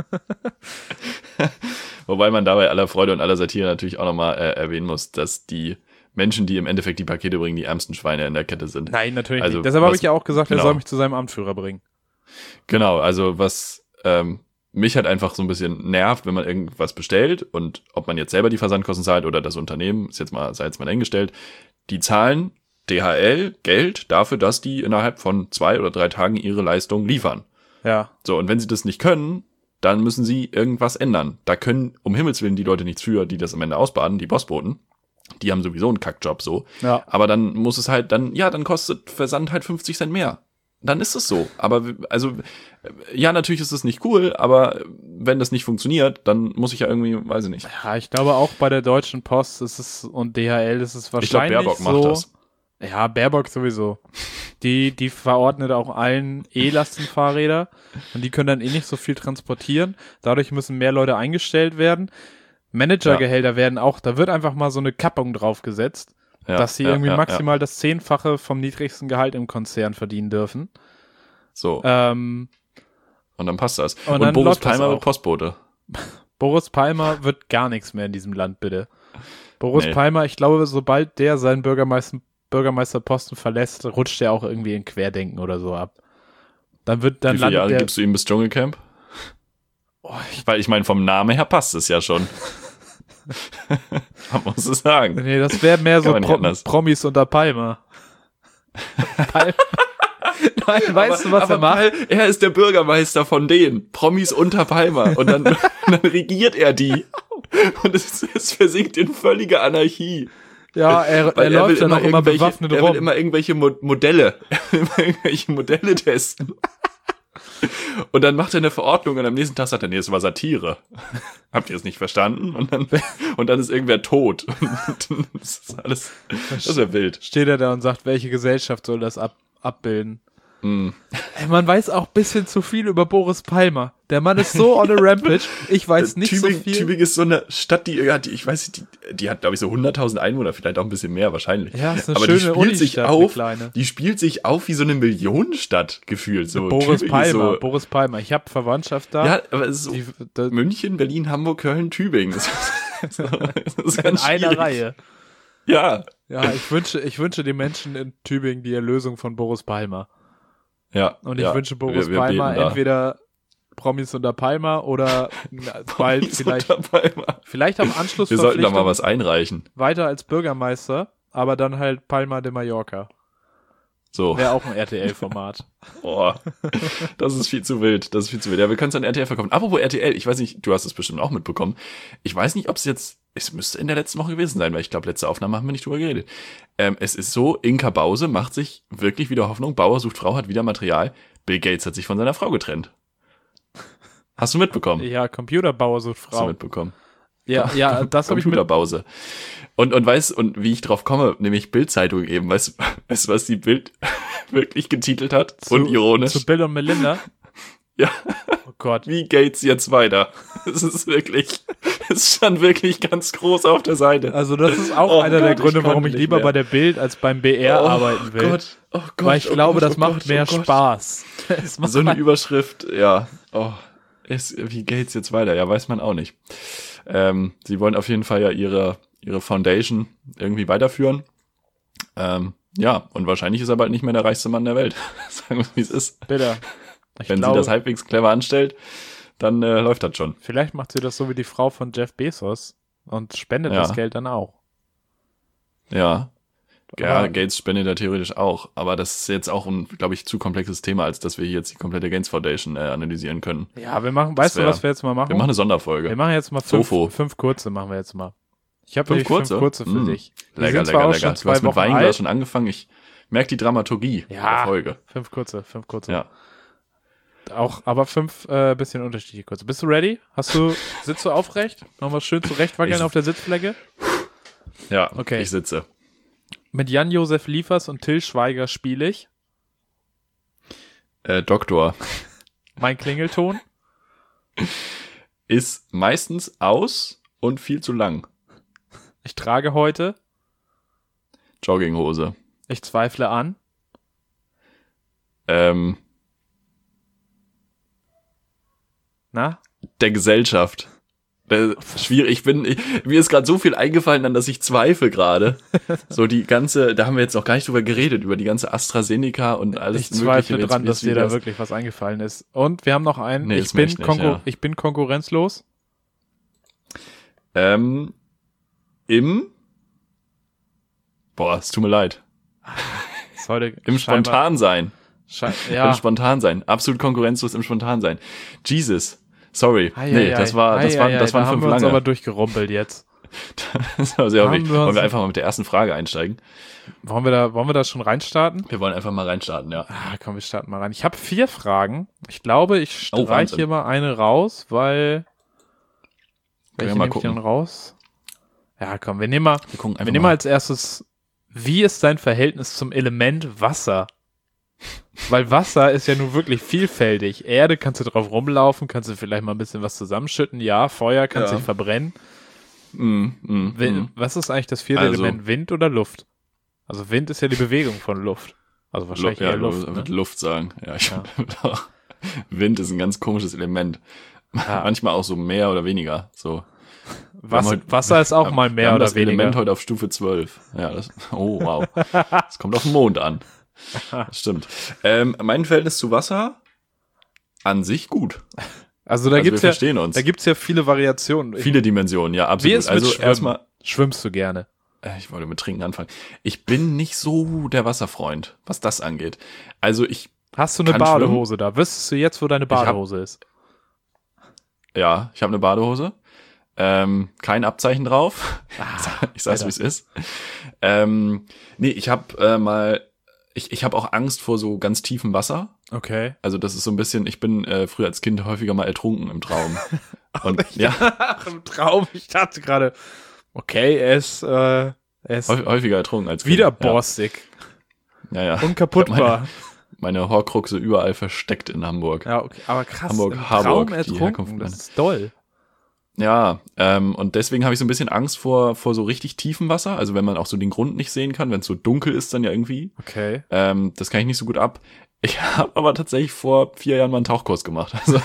Wobei man dabei aller Freude und aller Satire natürlich auch nochmal äh, erwähnen muss, dass die Menschen, die im Endeffekt die Pakete bringen, die ärmsten Schweine in der Kette sind. Nein, natürlich Also, nicht. Deshalb habe was- ich ja auch gesagt, er genau. soll mich zu seinem Amtführer bringen. Genau, also was ähm, mich halt einfach so ein bisschen nervt, wenn man irgendwas bestellt und ob man jetzt selber die Versandkosten zahlt oder das Unternehmen, ist jetzt mal, sei jetzt mal dahingestellt, die zahlen D H L Geld dafür, dass die innerhalb von zwei oder drei Tagen ihre Leistung liefern. Ja. So, und wenn sie das nicht können, dann müssen sie irgendwas ändern. Da können um Himmels Willen die Leute nichts für, die das am Ende ausbaden, die Postboten. Die haben sowieso einen Kackjob so. Ja. Aber dann muss es halt, dann, ja, dann kostet Versand halt fünfzig Cent mehr. Dann ist es so. Aber, also, ja, natürlich ist es nicht cool, aber wenn das nicht funktioniert, dann muss ich ja irgendwie, weiß ich nicht. Ja, ich glaube auch bei der Deutschen Post ist es und D H L ist es Ich glaube, wahrscheinlich Baerbock so. macht das. Ja, Baerbock sowieso. Die, die verordnet auch allen E-Lastenfahrräder und die können dann eh nicht so viel transportieren. Dadurch müssen mehr Leute eingestellt werden. Managergehälter werden auch, da wird einfach mal so eine Kappung draufgesetzt, Ja, dass sie ja, irgendwie ja, maximal das Zehnfache vom niedrigsten Gehalt im Konzern verdienen dürfen. Ja. So, Ähm, und dann passt das. und Und, dann Boris läuft das Palmer auch. wird Postbote. Boris Palmer wird gar nichts mehr in diesem Land, bitte. Boris Nee. Palmer, ich glaube, sobald der seinen Bürgermeister, Bürgermeisterposten verlässt, rutscht er auch irgendwie in Querdenken oder so ab. Dann wird, dann Wie viele landet Jahre der, gibst du ihm bis Dschungelcamp? oh, ich, Weil ich meine, vom Namen her passt es ja schon. Man muss es sagen. nee, das wäre mehr so Kann man nicht Pro anders. Promis unter Palmer. Pal Nein, weißt du, was aber er macht? Weil er ist der Bürgermeister von denen, Promis unter Palma. Und dann, dann regiert er die. Und es, es versinkt in völliger Anarchie. Ja, er, Weil er er will läuft dann auch immer irgendwelche- bewaffnet Er will rum. immer irgendwelche Mo- Modelle, er will immer irgendwelche Modelle testen. Und dann macht er eine Verordnung und am nächsten Tag sagt er, nee, das war Satire. Habt ihr es nicht verstanden? Und dann, und dann ist irgendwer tot. Und das ist alles, das wäre wild. Steht er da und sagt, welche Gesellschaft soll das ab, abbilden? Mm. Ey, man weiß auch ein bisschen zu viel über Boris Palmer. Der Mann ist so on a rampage. Ich weiß nicht Tübingen, so viel. Tübingen ist so eine Stadt, die, ja, die ich weiß nicht, die, die hat, glaube ich, so hunderttausend Einwohner, vielleicht auch ein bisschen mehr wahrscheinlich. Ja, ist eine Aber schöne die spielt sich Unistadt, eine auf, kleine. die spielt sich auf wie so eine Millionenstadt gefühlt. So Boris Tübingen Palmer, ist so, Boris Palmer. Ich habe Verwandtschaft da. ja, aber es ist so die, da, München, Berlin, Hamburg, Köln, Tübingen. Das ist, das ist in ganz einer schwierig. Reihe. Ja, Ja, ich wünsche, ich wünsche den Menschen in Tübingen die Erlösung von Boris Palmer. ja. Und ich ja. wünsche Boris Wir- wir Palmer beten da. entweder Promis unter Palmer oder na, bald Promis vielleicht, unter Palma. vielleicht am Anschluss Wir sollten da mal was einreichen. weiter als Bürgermeister, aber dann halt Palma de Mallorca. So. Wäre auch ein R T L-Format. Oh, das ist viel zu wild. Das ist viel zu wild. Ja, wir können es an R T L verkaufen. Apropos R T L, ich weiß nicht, du hast es bestimmt auch mitbekommen. Ich weiß nicht, ob es jetzt, es müsste in der letzten Woche gewesen sein, weil ich glaube, letzte Aufnahme haben wir nicht drüber geredet. Ähm, es ist so, Inka Bause macht sich wirklich wieder Hoffnung. Bauer sucht Frau, hat wieder Material. Bill Gates hat sich von seiner Frau getrennt. Hast du mitbekommen? Ja, Computerbauer sucht Hast du Frau. mitbekommen? Ja, ja, das habe ich mit. Computerpause. Und, und weißt, und wie ich drauf komme, nämlich Bild-Zeitung eben, weißt du, weißt, du, was die Bild wirklich getitelt hat? Zu, Unironisch. Zu Bill und Melinda. Ja. Oh Gott. Wie geht's jetzt weiter? Es ist wirklich, es stand wirklich ganz groß auf der Seite. Also das ist auch Oh einer der Gott, Gründe, ich warum konnte ich nicht lieber mehr. bei der Bild als beim B R arbeiten will. Gott, oh Gott, weil ich oh glaube, Gott, das oh macht Gott, mehr oh Gott. Spaß. Es macht So eine halt- Überschrift, ja. Oh, es, wie geht's jetzt weiter? Ja, weiß man auch nicht. Ähm, sie wollen auf jeden Fall ja ihre, ihre Foundation irgendwie weiterführen. Ähm, ja, und wahrscheinlich ist er bald nicht mehr der reichste Mann der Welt. Sagen wir, wie es ist. Bitte. Ich Wenn glaube, sie das halbwegs clever anstellt, dann äh, läuft das schon. vielleicht macht sie das so wie die Frau von Jeff Bezos und spendet Ja. das Geld dann auch. Ja. Ja, Aber- Gates spendet ja theoretisch auch, aber das ist jetzt auch ein, glaube ich, zu komplexes Thema, als dass wir hier jetzt die komplette Gates Foundation äh, analysieren können. Ja, wir machen, weißt wär- du, was wir jetzt mal machen? Wir machen eine Sonderfolge. Wir machen jetzt mal fünf, Sofo. fünf kurze, machen wir jetzt mal. Ich habe Fünf nämlich kurze? fünf kurze für Mm. dich. Die Lecker, sind zwar lecker, auch lecker. schon Du zwei hast mit Wochen Weinglas alt. schon angefangen. Ich merke die Dramaturgie Ja. der Folge. Fünf kurze, fünf kurze. Ja. Auch, aber fünf äh, bisschen unterschiedliche kurze. Bist du ready? Hast du, sitzt du aufrecht? Nochmal schön zurechtwackeln Ich- auf der Sitzfläche? Ja, Okay. ich sitze. Mit Jan-Josef Liefers und Till Schweiger spiele ich. Äh, Doktor Mein Klingelton. ist meistens aus und viel zu lang. Ich trage heute. Jogginghose. Ich zweifle an. Ähm, Na? der Gesellschaft. Äh, schwierig. Ich bin, ich, mir ist gerade so viel eingefallen, an dass ich zweifle gerade. So die ganze, da haben wir jetzt noch gar nicht drüber geredet, über die ganze AstraZeneca und alles Ich zweifle Mögliche. dran, Jetzt- dass dir wie da das- wirklich was eingefallen ist. Und wir haben noch einen. Nee, ich, ist mir bin echt nicht, konkur- ja. ich bin konkurrenzlos. Ähm, im, boah, es tut mir leid. Ist heute Im scheinbar- Spontansein. Schein- Im ja. Spontansein. Absolut konkurrenzlos im Spontansein. Jesus. Sorry. Ei, nee, ei, das ei. war, das Ei, waren, ei, das ei, waren da fünf haben wir uns aber lange. durchgerumpelt jetzt. Das war sehr Haben wichtig. wir uns- Wollen wir einfach mal mit der ersten Frage einsteigen? Wollen wir da, wollen wir da schon reinstarten? Wir wollen einfach mal reinstarten, ja. Ah, komm, wir starten mal rein. Ich habe vier Fragen. Ich glaube, ich Oh, streiche Wahnsinn. hier mal eine raus, weil. wir Welche mal nehme ich gucken. denn raus? Ja, komm, wir nehmen mal, Wir gucken wir einfach nehmen mal mal. als erstes, wie ist dein Verhältnis zum Element Wasser? Weil Wasser ist ja nun wirklich vielfältig. Erde kannst du drauf rumlaufen, kannst du vielleicht mal ein bisschen was zusammenschütten. Ja, Feuer kannst Ja. dich verbrennen. Mm, mm, Wi- mm. Was ist eigentlich das vierte Also- Element? Wind oder Luft? Also Wind ist ja die Bewegung von Luft. Also wahrscheinlich Lu- ja, eher Luft. Lu- Ne? mit Luft sagen. Ja, ich Ja. Wind ist ein ganz komisches Element. Ja. Manchmal auch so mehr oder weniger. So. Was, Wir haben heute- Wasser ist auch wir mal haben- wir mehr haben oder das weniger. Element heute auf Stufe zwölf. Ja, das, oh wow. Das kommt auf den Mond an. Das stimmt. Ähm, mein Verhältnis zu Wasser an sich gut. Also da Also gibt's wir ja, verstehen uns. da gibt's ja viele Variationen. Ich- Viele Dimensionen, ja, Wie absolut. ist mit Also Schwimmen? erstmal, Schwimmst du gerne? äh, ich wollte mit Trinken anfangen. Ich bin nicht so der Wasserfreund, was das angeht. Also ich Hast du eine kann Badehose da? Wüsstest du jetzt, wo deine Badehose hab, ist? Ja, ich habe eine Badehose. Ähm, kein Abzeichen drauf. Ah, ich sag's, wie es ist. Ähm, nee, ich habe äh, mal, ich, ich habe auch Angst vor so ganz tiefem Wasser. Okay. Also das ist so ein bisschen, ich bin äh, früher als Kind häufiger mal ertrunken im Traum. Und ja. Ach, im Traum. Ich dachte gerade, okay, er ist, äh, er ist häufiger ertrunken als Kind. wieder borstig. Ja, ja. Unkaputtbar. Meine, meine Horcruxe überall versteckt in Hamburg. Ja, okay. Aber krass, Hamburg, im Harburg, Traum die ertrunken, Herkunft das ist doll. Ja, ähm, und deswegen habe ich so ein bisschen Angst vor vor so richtig tiefem Wasser. Also wenn man auch so den Grund nicht sehen kann, wenn es so dunkel ist, dann ja irgendwie. Okay. Ähm, das kann ich nicht so gut ab. Ich habe aber tatsächlich vor vier Jahren mal einen Tauchkurs gemacht. Also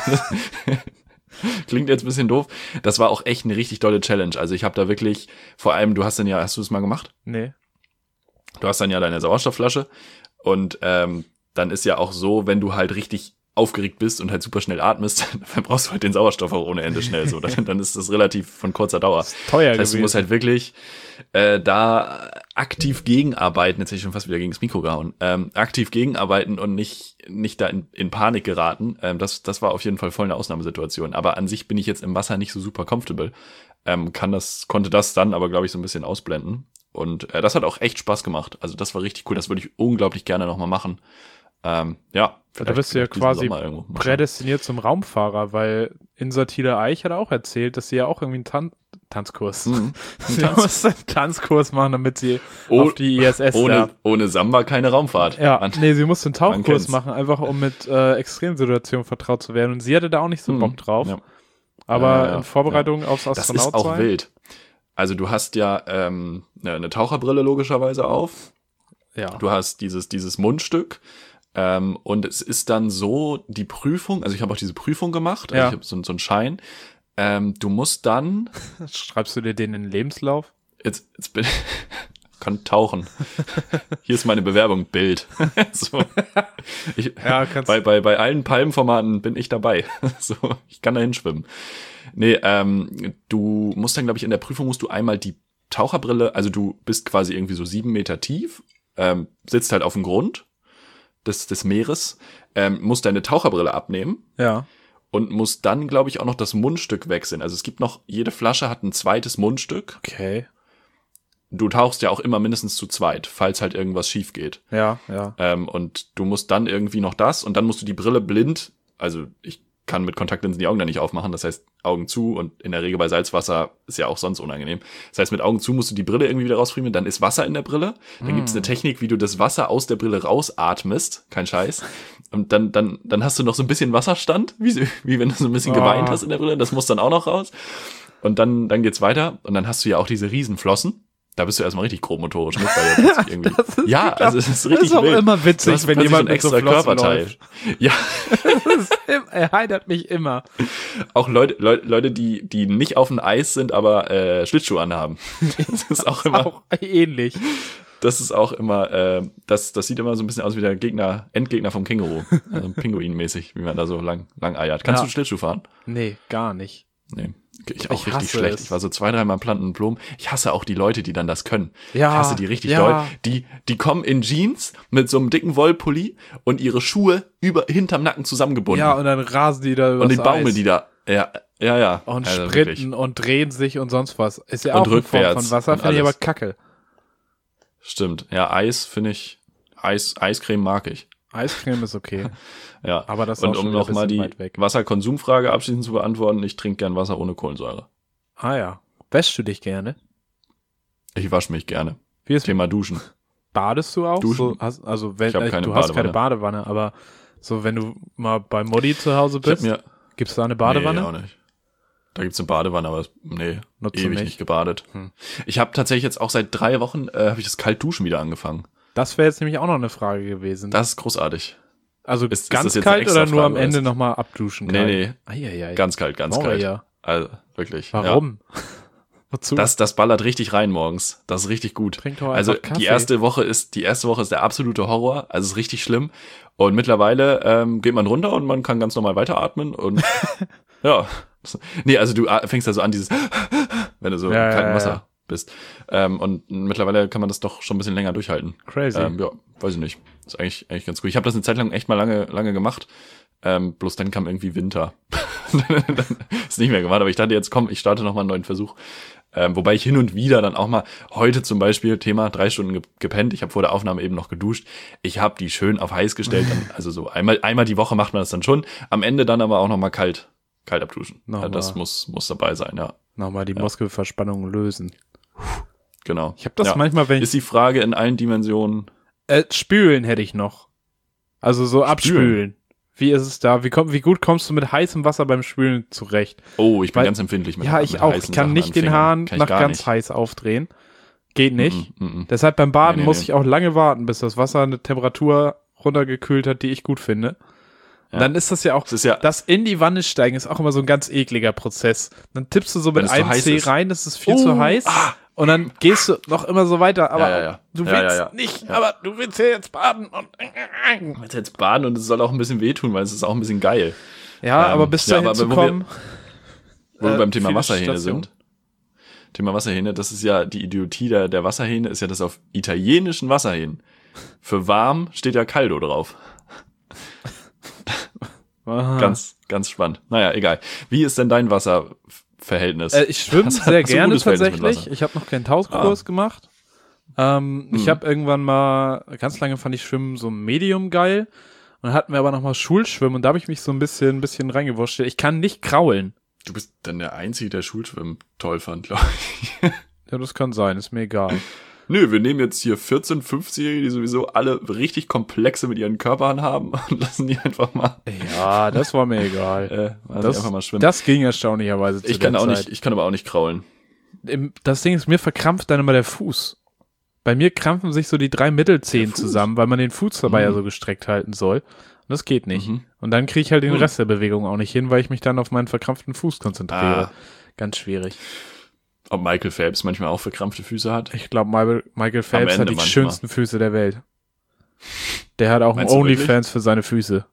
klingt jetzt ein bisschen doof. Das war auch echt eine richtig dolle Challenge. Also ich habe da wirklich, vor allem, du hast dann ja, hast du das mal gemacht? Nee. Du hast dann ja deine Sauerstoffflasche und ähm, dann ist ja auch so, wenn du halt richtig aufgeregt bist und halt super schnell atmest, dann brauchst du halt den Sauerstoff auch ohne Ende schnell so. Dann, dann ist das relativ von kurzer Dauer. Das ist teuer das heißt, gewesen. Du musst halt wirklich äh, da aktiv gegenarbeiten. Jetzt hätte ich schon fast wieder gegen das Mikro gehauen. Ähm, aktiv gegenarbeiten und nicht nicht da in, in Panik geraten. Ähm, das das war auf jeden Fall voll eine Ausnahmesituation. Aber an sich bin ich jetzt im Wasser nicht so super comfortable. Ähm, kann das konnte das dann aber, glaube ich, so ein bisschen ausblenden. Und äh, das hat auch echt Spaß gemacht. Also das war richtig cool. Das würde ich unglaublich gerne nochmal machen. Ähm, ja, da bist du ja quasi prädestiniert zum Raumfahrer, weil Insatile Eich hat auch erzählt, dass sie ja auch irgendwie einen Tan- Tanzkurs, mhm. sie Tanz- muss einen Tanzkurs machen, damit sie oh, auf die I S S ohne, darf. Ohne Samba keine Raumfahrt. Ja, man, nee, sie musste einen Tauchkurs machen, einfach um mit äh, Extremsituationen vertraut zu werden. Und sie hatte da auch nicht so Bock drauf. Ja. Aber äh, in Vorbereitung ja. aufs Astronaut Das ist auch sein. Wild. Also du hast ja ähm, eine Taucherbrille logischerweise auf. Ja. Du hast dieses dieses Mundstück. Ähm, und es ist dann so, die Prüfung, also ich habe auch diese Prüfung gemacht, also ja. ich habe so, so einen Schein. Ähm, du musst dann... Schreibst du dir den in den Lebenslauf? Jetzt, jetzt bin ich... kann tauchen. Hier ist meine Bewerbung, Bild. so. ich, ja, kannst bei, bei, bei allen Palmenformaten bin ich dabei. so, ich kann da hinschwimmen. Nee, ähm, du musst dann, glaube ich, in der Prüfung musst du einmal die Taucherbrille, also du bist quasi irgendwie so sieben Meter tief, ähm, sitzt halt auf dem Grund des, des Meeres, ähm, musst deine Taucherbrille abnehmen. Ja. Und musst dann, glaube ich, auch noch das Mundstück wechseln. Also es gibt noch, jede Flasche hat ein zweites Mundstück. Okay. Du tauchst ja auch immer mindestens zu zweit, falls halt irgendwas schief geht. Ja, ja. Ähm, und du musst dann irgendwie noch das und dann musst du die Brille blind, also ich kann mit Kontaktlinsen die Augen dann nicht aufmachen, das heißt Augen zu und in der Regel bei Salzwasser ist ja auch sonst unangenehm. Das heißt, mit Augen zu musst du die Brille irgendwie wieder rausfriemeln, dann ist Wasser in der Brille, dann mm. gibt's eine Technik, wie du das Wasser aus der Brille rausatmest, kein Scheiß, und dann dann dann hast du noch so ein bisschen Wasserstand, wie, wie wenn du so ein bisschen oh. geweint hast in der Brille, das muss dann auch noch raus und dann dann geht's weiter und dann hast du ja auch diese Riesenflossen. Da bist du erstmal richtig grobmotorisch mit, weil ja, irgendwie ist ja, klar. also es ist richtig wild. Das ist auch wild. immer witzig, wenn jemand so ein extra mit so Körperteil. Läuft. Ja. Das ist, er heitert mich immer. Auch Leute, Leute, Leute, die die nicht auf dem Eis sind, aber äh, Schlittschuhe anhaben. Das ist auch immer auch ähnlich. Das ist auch immer, äh, das das sieht immer so ein bisschen aus wie der Gegner, Endgegner vom Känguru, also Pinguin-mäßig, wie man da so lang lang eiert. Kannst ja. du Schlittschuh fahren? Nee, gar nicht. Nee. Ich auch ich richtig schlecht. Es. Ich war so zwei, dreimal Planten und Blumen. Ich hasse auch die Leute, die dann das können. Ja, ich hasse die richtig ja. doll. Die, die kommen in Jeans mit so einem dicken Wollpulli und ihre Schuhe über, hinterm Nacken zusammengebunden. Ja, und dann rasen die da über Und die baumeln die da. Ja, ja, ja. Und also sprinten wirklich. und drehen sich und sonst was. Ist ja und auch eine Form rückwärts von Wasser, finde ich aber kacke. Stimmt. Ja, Eis finde ich, Eis, Eiscreme mag ich. Eiscreme ist okay. Ja. Aber das ist und auch um schon noch mal die weit weg. Wasserkonsumfrage abschließend zu beantworten, ich trinke gern Wasser ohne Kohlensäure. Ah ja. Wäschst du dich gerne? Ich wasche mich gerne. Wie ist Thema Duschen. Badest du auch? Duschen? So, hast, also wenn ich hab äh, keine du hast Badewanne. keine Badewanne, aber so wenn du mal bei Modi zu Hause bist, mir, gibt's da eine Badewanne? Nee, auch nicht. Da gibt's eine Badewanne, aber nee, Nutze ewig nicht. nicht gebadet. Hm. Ich habe tatsächlich jetzt auch seit drei Wochen äh, habe ich das Kaltduschen wieder angefangen. Das wäre jetzt nämlich auch noch eine Frage gewesen. Das ist großartig. Also ist, ganz ist das kalt oder nur am Frage, Ende nochmal abduschen? Nee, nee. Eieiei. Ganz kalt, ganz oh, kalt. Ja. Also wirklich. Warum? Ja. Wozu? Das, das ballert richtig rein morgens. Das ist richtig gut. Trink doch also einfach Kaffee. die erste Woche ist die erste Woche ist der absolute Horror. Also es ist richtig schlimm. Und mittlerweile ähm, geht man runter und man kann ganz normal weiteratmen und ja. Nee, also du fängst da so an, dieses, wenn du so ja, im kalten ja, Wasser ja. bist. Ähm, und mittlerweile kann man das doch schon ein bisschen länger durchhalten. Crazy. Ähm, ja, weiß ich nicht. Ist eigentlich, eigentlich ganz cool. Ich habe das eine Zeit lang echt mal lange, lange gemacht. Ähm, bloß dann kam irgendwie Winter. Dann ist nicht mehr gemacht, aber ich dachte jetzt, komm, ich starte noch mal einen neuen Versuch. Ähm, wobei ich hin und wieder dann auch mal, heute zum Beispiel, Thema, drei Stunden ge- gepennt, ich habe vor der Aufnahme eben noch geduscht, ich habe die schön auf heiß gestellt, dann, also so einmal einmal die Woche macht man das dann schon, am Ende dann aber auch noch mal kalt, kalt abduschen. Ja, das muss muss dabei sein, ja. Nochmal die Ja. Muskelverspannung lösen. Genau. Ich habe das ja. manchmal, wenn ich... Ist die Frage in allen Dimensionen. Äh, spülen hätte ich noch. Also so abspülen. Wie ist es da? Wie, komm, wie gut kommst du mit heißem Wasser beim Spülen zurecht? Oh, ich bin Weil- ganz empfindlich mit Ja, ich mit auch. Ich heißen kann Sachen nicht an den Fingern. Hahn Kann ich nach gar ganz nicht. heiß aufdrehen. Geht nicht. Mm, mm, mm. Deshalb beim Baden Nee, nee, muss nee. ich auch lange warten, bis das Wasser eine Temperatur runtergekühlt hat, die ich gut finde. Und Ja. dann ist das ja auch, Das ist ja, das in die Wanne steigen ist auch immer so ein ganz ekliger Prozess. Dann tippst du so Wenn mit es zu einem heiß Zeh ist. rein, das ist viel Oh, zu heiß. ah. Und dann gehst du noch immer so weiter, aber Ja, ja, ja. du Ja, willst ja, ja. nicht, Ja. aber du willst ja jetzt baden. Und willst jetzt baden und es soll auch ein bisschen wehtun, weil es ist auch ein bisschen geil. ja, Ähm, aber bis ja, dahin aber zu wo wir- kommen. Wo wir Äh, beim Thema viele Wasserhähne Stationen. sind. Thema Wasserhähne, das ist ja die Idiotie der, der Wasserhähne, ist ja das auf italienischen Wasserhähnen. Für warm steht ja Caldo drauf. Aha. Ganz, ganz spannend. Naja, egal. Wie ist denn dein Wasserverhältnis? Äh, ich schwimme Hast- sehr hast du ein gerne gutes Verhältnis mit tatsächlich. Wasser? Ich habe noch keinen Tauchkurs gemacht. Ähm, Ich Mhm. habe irgendwann mal, ganz lange fand ich Schwimmen so medium geil. Und dann hatten wir aber noch mal Schulschwimmen und da habe ich mich so ein bisschen, ein bisschen reingewurschtelt. Ich kann nicht kraulen. Du bist dann der Einzige, der Schulschwimmen toll fand, glaube ich. Ja, das kann sein, ist mir egal. Nö, wir nehmen jetzt hier vierzehn, fünfzigjährige, die sowieso alle richtig Komplexe mit ihren Körpern haben und lassen die einfach mal, Ja, das war mir egal. äh, lassen die Das, einfach mal schwimmen. das ging erstaunlicherweise zu ich kann der auch Zeit. nicht, ich kann aber auch nicht kraulen. Im, das Ding ist, mir verkrampft dann immer der Fuß. Bei mir krampfen sich so die drei Mittelzehen Der Fuß? zusammen, weil man den Fuß dabei Mhm. ja so gestreckt halten soll. Und das geht nicht. Mhm. Und dann kriege ich halt den Mhm. Rest der Bewegung auch nicht hin, weil ich mich dann auf meinen verkrampften Fuß konzentriere. Ah. Ganz schwierig. Ob Michael Phelps manchmal auch verkrampfte Füße hat? Ich glaube, Michael, Michael Phelps Ende hat die manchmal. schönsten Füße der Welt. Der hat auch Meinst ein du wirklich? OnlyFans für seine Füße.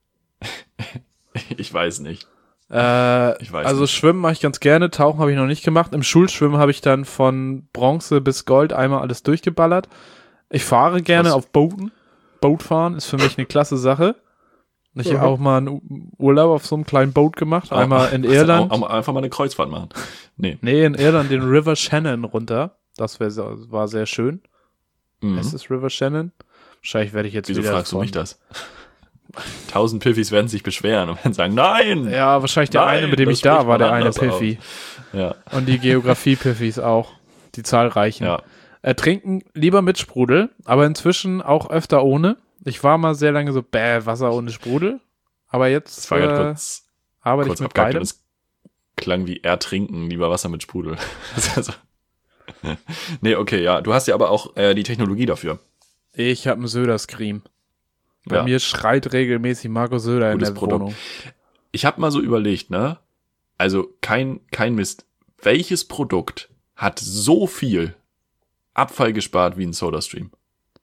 Ich weiß nicht. Äh, Ich weiß also nicht. Schwimmen mache ich ganz gerne, Tauchen habe ich noch nicht gemacht. Im Schulschwimmen habe ich dann von Bronze bis Gold einmal alles durchgeballert. Ich fahre gerne Krass. auf Booten. Bootfahren ist für mich eine klasse Sache. Ich habe Mhm. auch mal einen U- Urlaub auf so einem kleinen Boot gemacht. Einmal in Also Irland. Auch, auch einfach mal eine Kreuzfahrt machen. Nee. Nee, in Irland den River Shannon runter. Das wär, so- war sehr schön. Mhm. Heißt es River Shannon? Wahrscheinlich werde ich jetzt Wieso wieder fragst du von- mich das? Tausend Piffis werden sich beschweren und werden sagen, nein! Ja, wahrscheinlich der Nein, eine, mit dem das ich da spricht war, man der eine anders Piffy. Ja, Und die Geografie-Piffis auch. Die zahlreichen. ja. Äh, trinken lieber mit Sprudel, aber inzwischen auch öfter ohne. Ich war mal sehr lange so, bäh, Wasser ohne Sprudel. Aber jetzt Das war gerade äh, kurz, arbeite kurz ich mit abgehakt und beidem. es klang wie ertrinken, lieber Wasser mit Sprudel. Das ist also nee, okay, ja. Du hast ja aber auch äh, die Technologie dafür. Ich habe einen Söder-Scream. Bei Ja. mir schreit regelmäßig Marco Söder Gutes in der Produkt. Wohnung. Ich habe mal so überlegt, ne? Also kein, kein Mist. Welches Produkt hat so viel Abfall gespart wie ein SodaStream?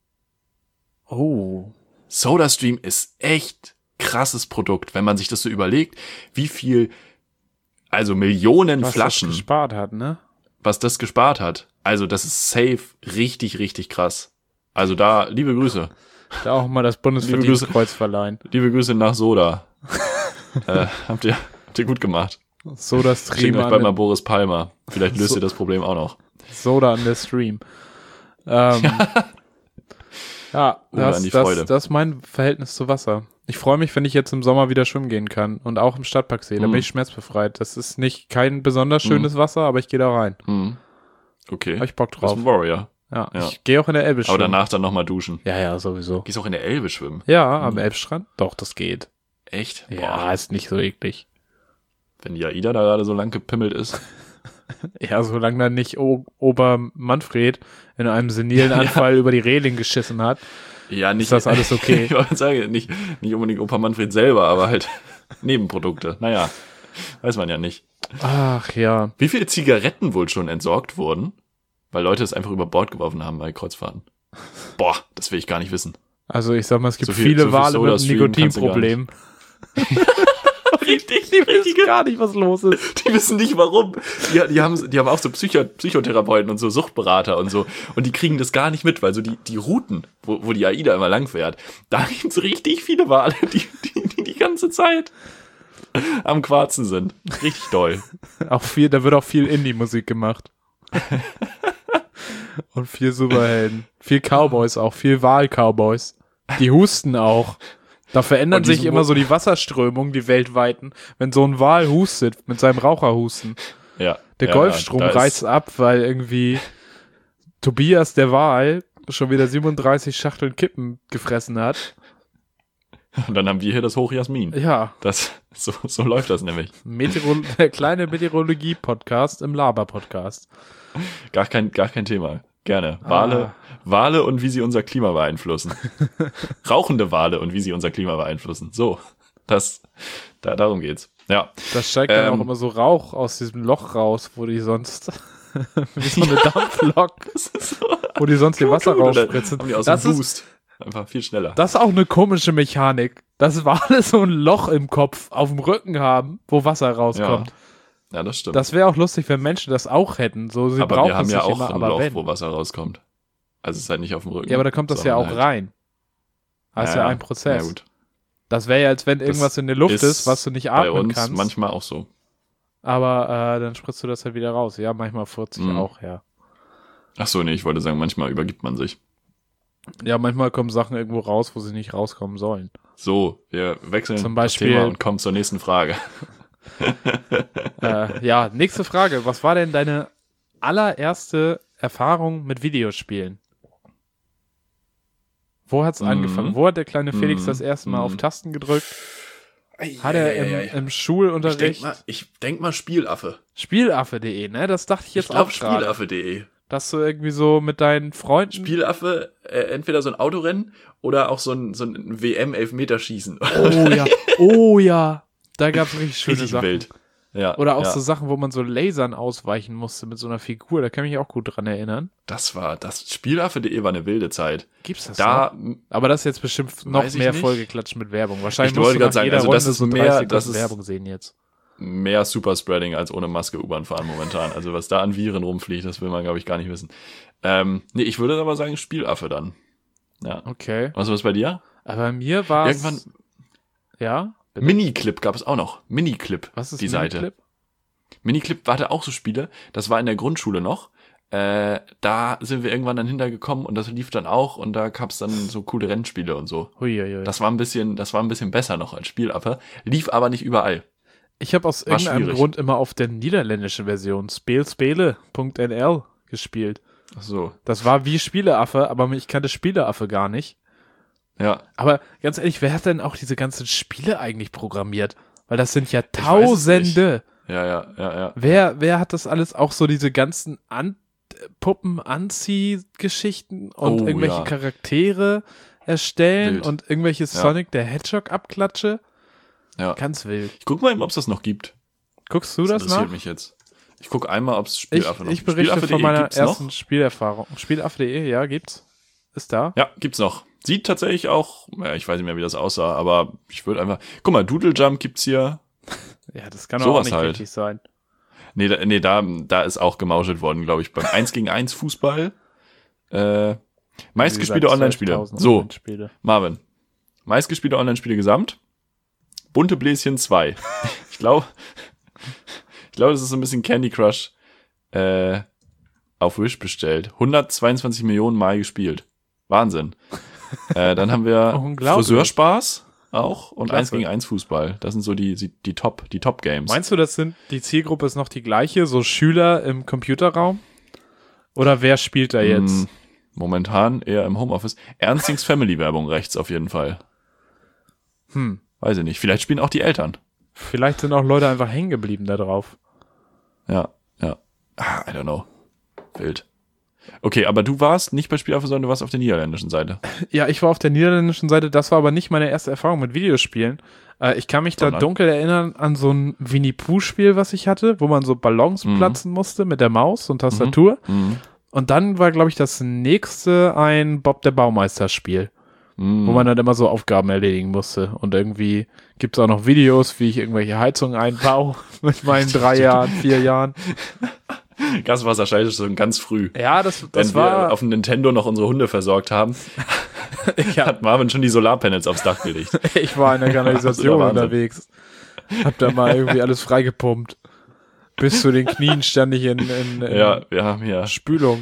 Oh. SodaStream ist echt krasses Produkt, wenn man sich das so überlegt, wie viel, also Millionen Was Flaschen, das gespart hat, ne? was das gespart hat. Also das ist safe richtig, richtig krass. Also da, liebe Grüße. Da auch mal das Bundesverdienstkreuz verleihen. Liebe Grüße nach Soda. äh, habt ihr, habt ihr gut gemacht. Soda Schickt Stream euch an bald mal den, Boris Palmer. Vielleicht löst So- ihr das Problem auch noch. Soda an der Stream. Ähm, ja, Oder das, an die das, Freude. das ist mein Verhältnis zu Wasser. Ich freue mich, wenn ich jetzt im Sommer wieder schwimmen gehen kann und auch im Stadtparksee. Da Mhm. bin ich schmerzbefreit. Das ist nicht kein besonders schönes Wasser, aber ich gehe da rein. Mhm. Okay. Hab ich Bock Du bist drauf. ein Warrior. Ja, Ja. ich gehe auch in der Elbe Aber schwimmen. danach dann nochmal duschen. Ja, ja, sowieso. Gehst auch in der Elbe schwimmen. Ja, am Mhm. Elbstrand? Doch, das geht. Echt? Ja, Boah. ist nicht so eklig. Wenn die Aida da gerade so lang gepimmelt ist. Ja, solange dann nicht o Ober Manfred in einem senilen Anfall über die Reling geschissen hat. Ja, nicht. Ist das alles okay? Ich wollte sagen, nicht, nicht unbedingt Opa Manfred selber, aber halt Nebenprodukte. Naja, weiß man ja nicht. Ach ja. Wie viele Zigaretten wohl schon entsorgt wurden? Weil Leute es einfach über Bord geworfen haben bei Kreuzfahrten. Boah, das will ich gar nicht wissen. Also ich sag mal, es gibt So viel- viele so viel Wale mit einem SodaStream kannst du gar Nikotinproblem. richtig, die wissen gar nicht, was los ist. Die wissen nicht, warum. Die, die, haben, die haben auch so Psycho, Psychotherapeuten und so Suchtberater und so. Und die kriegen das gar nicht mit, weil so die, die Routen, wo, wo die AIDA immer lang fährt, da gibt's richtig viele Wale, die die, die die ganze Zeit am Quarzen sind. Richtig doll. Auch viel, da wird auch viel Indie-Musik gemacht. Und viel Superhelden. Viel Cowboys auch, viel Wal-Cowboys. Die husten auch. Da verändern sich immer so die Wasserströmungen, die weltweiten, wenn so ein Wal hustet mit seinem Raucherhusten. Ja. Der ja, Golfstrom ja, reißt ab, weil irgendwie Tobias der Wal schon wieder siebenunddreißig Schachteln Kippen gefressen hat. Und dann haben wir hier das Hochjasmin. Ja. Das, so, so läuft das nämlich. Meteoro- der kleine Meteorologie-Podcast im Laber-Podcast. Gar kein, gar kein Thema. Gerne. Wale, Ah. Wale und wie sie unser Klima beeinflussen. Rauchende Wale und wie sie unser Klima beeinflussen. So. Das, da, darum geht's. Ja. Da steigt dann Ähm. auch immer so Rauch aus diesem Loch raus, wo die sonst wie so eine Dampflok, Das ist so. wo die sonst ihr Wasser Oder rausspritzen. haben die aus Das dem ist, Boost. Einfach viel schneller. das ist auch eine komische Mechanik. Das Wale so ein Loch im Kopf auf dem Rücken haben, wo Wasser rauskommt. Ja, das stimmt. Das wäre auch lustig, wenn Menschen das auch hätten. So, sie aber brauchen wir haben es ja nicht auch immer, ein aber Loch, wenn. wo Wasser rauskommt. Also es ist halt nicht auf dem Rücken. Ja, aber da kommt das ja auch sondern halt- rein. Das ist ja, ein Prozess. Ja, gut. Das wäre ja, als wenn irgendwas in der Luft ist, was du nicht Bei atmen uns kannst. manchmal auch so. Aber äh, dann spritzt du das halt wieder raus. Ja, manchmal furzt Mhm. auch, ja. Ach so, nee, ich wollte sagen, manchmal übergibt man sich. Ja, manchmal kommen Sachen irgendwo raus, wo sie nicht rauskommen sollen. So, wir wechseln Zum Beispiel- das Thema und kommen zur nächsten Frage. äh, ja, nächste Frage. Was war denn deine allererste Erfahrung mit Videospielen? Wo hat's Mhm. angefangen? Wo hat der kleine Felix Mhm. das erste Mal Mhm. auf Tasten gedrückt? Hat er im, im Ich Schulunterricht denk mal, ich denk mal Spielaffe. Spielaffe punkt de, ne? Das dachte ich jetzt Ich glaube auch gerade. Spielaffe punkt de. Dass du irgendwie so mit deinen Freunden Spielaffe, äh, entweder so ein Autorennen oder auch so ein, so ein W M-Elfmeterschießen. Oh ja, oh ja. Da gab's richtig schöne Richtig Sachen. wild. Ja, Oder auch ja. so Sachen, wo man so Lasern ausweichen musste mit so einer Figur. Da kann ich mich auch gut dran erinnern. Das war, das Spielaffe punkt de war eine wilde Zeit. Gibt's das Da, noch? Aber das ist jetzt bestimmt noch Weiß ich mehr nicht. vollgeklatscht mit Werbung. Wahrscheinlich Ich musst wollte du nach grad sagen, jeder also Runde das ist so mehr- dreißig das Sekunden ist- Werbung sehen jetzt. mehr Superspreading als ohne Maske U-Bahn fahren momentan. Also was da an Viren rumfliegt, das will man, glaube ich, gar nicht wissen. Ähm, nee, ich würde aber sagen Spielaffe dann. Ja. Okay. Was war es bei dir? Aber bei mir war es... Irgendwann, Ja? Bitte? Miniclip gab es auch noch. Miniclip, Was ist die Seite. Miniclip? Miniclip war da auch so Spiele. Das war in der Grundschule noch. Äh, da sind wir irgendwann dann hintergekommen und das lief dann auch und da gab es dann so coole Rennspiele und so. Huiuiui. Das war ein bisschen, das war ein bisschen besser noch als Spielaffe. Lief aber nicht überall. Ich habe aus War irgendeinem schwierig. Grund immer auf der niederländischen Version spielspele punkt n l gespielt. Ach so. Das war wie Spieleaffe, aber ich kannte Spieleaffe gar nicht. Ja. Aber ganz ehrlich, wer hat denn auch diese ganzen Spiele eigentlich programmiert? Weil das sind ja weiß es Tausende. Ja, ja, ja, ja. Wer, wer hat das alles, auch so diese ganzen An Puppen-Anzieh-Geschichten und Oh, irgendwelche ja. Charaktere erstellen Wild. und irgendwelche Sonic der Hedgehog-Abklatsche? Ja. Ganz wild. Ich guck mal eben, ob es das noch gibt. Guckst du Das das, interessiert nach? mich jetzt. Ich guck einmal, ob es Ich, Spielaffe noch ich berichte Spielaffe von punkt de meiner gibt's ersten noch? Spielerfahrung. Spielaffe punkt de, ja, gibt's. Ist da. Ja, gibt's noch. Sieht tatsächlich auch, ja, ich weiß nicht mehr, wie das aussah, aber ich würde einfach, guck mal, Doodle Jump gibt's hier. Ja, das kann doch Sowas auch nicht halt. richtig sein. Nee, da, nee, da, da ist auch gemauschelt worden, glaube ich, beim eins gegen eins Fußball. Äh, meistgespielte Online-Spiele. zwölftausend So, Online-Spiele. Marvin. Meistgespielte Online-Spiele gesamt. Bunte Bläschen zwei. Ich glaube, ich glaube, das ist so ein bisschen Candy Crush äh, auf Wish bestellt. hundertzweiundzwanzig Millionen Mal gespielt. Wahnsinn. äh, dann haben wir Unglaublich. Friseurspaß auch und Klasse. eins gegen eins Fußball. Das sind so die, die, die Top, die Top Games. Meinst du, das sind, die Zielgruppe ist noch die gleiche, so Schüler im Computerraum? Oder wer spielt da jetzt? Mm, Momentan eher im Homeoffice. Ernstings Family Werbung rechts auf jeden Fall. Hm. Weiß ich nicht. Vielleicht spielen auch die Eltern. Vielleicht sind auch Leute einfach hängen geblieben da drauf. Ja, ja. Ah, I don't know. Wild. Okay, aber du warst nicht bei Spielaffe, sondern du warst auf der niederländischen Seite. Ja, ich war auf der niederländischen Seite, das war aber nicht meine erste Erfahrung mit Videospielen. Äh, ich kann mich da Sondern? dunkel erinnern an so ein Winnie-Pooh-Spiel, was ich hatte, wo man so Ballons Mhm. platzen musste mit der Maus und Tastatur. Mhm. Und dann war, glaube ich, das nächste ein Bob der Baumeister-Spiel. Mm. wo man dann immer so Aufgaben erledigen musste. Und irgendwie gibt's auch noch Videos, wie ich irgendwelche Heizungen einbaue mit meinen drei Jahren, vier Jahren. Gaswasserscheide schon ganz früh. Ja, das, das Wenn war... wir auf dem Nintendo noch unsere Hunde versorgt haben, ich, hab, hat Marvin schon die Solarpanels aufs Dach gelegt. ich war in der Kanalisation Wahnsinn. unterwegs. Hab da mal irgendwie alles freigepumpt. Bis zu den Knien stand ich in, in, in Ja, wir haben hier Spülung.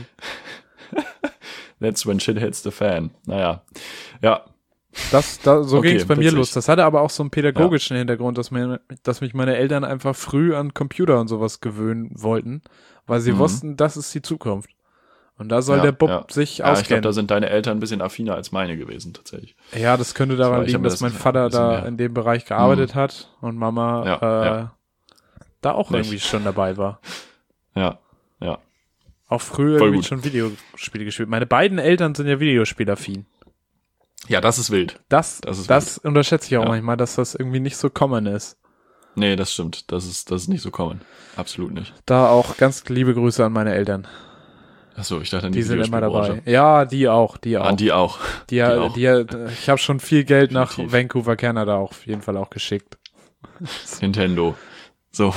That's when shit hits the fan. Naja, ja. Das, da, so Okay, ging's bei mir witzig. los. Das hatte aber auch so einen pädagogischen ja. Hintergrund, dass, mir, dass mich meine Eltern einfach früh an Computer und sowas gewöhnen wollten, weil sie mhm. wussten, das ist die Zukunft. Und da soll ja, der Bub ja. sich ja, auskennen. Ich glaube, da sind deine Eltern ein bisschen affiner als meine gewesen, tatsächlich. Ja, das könnte daran das liegen, dass das mein Vater da mehr. in dem Bereich gearbeitet mhm. hat und Mama ja, äh, ja. da auch Nicht. irgendwie schon dabei war. Ja, ja. Auch früher Voll irgendwie gut. schon Videospiele gespielt. Meine beiden Eltern sind ja Videospielaffin. Ja, das ist wild. Das, Das ist das unterschätze ich auch Ja. manchmal, dass das irgendwie nicht so common ist. Nee, das stimmt. Das ist, das ist nicht so common. Absolut nicht. Da auch ganz liebe Grüße an meine Eltern. Achso, ich dachte an die, Die sind immer Videospielbranche. dabei. Ja, die auch, die auch. An die auch. Die, die auch. die, ich habe schon viel Geld nach Definitiv. Vancouver, Kanada auch auf jeden Fall auch geschickt. Nintendo. So.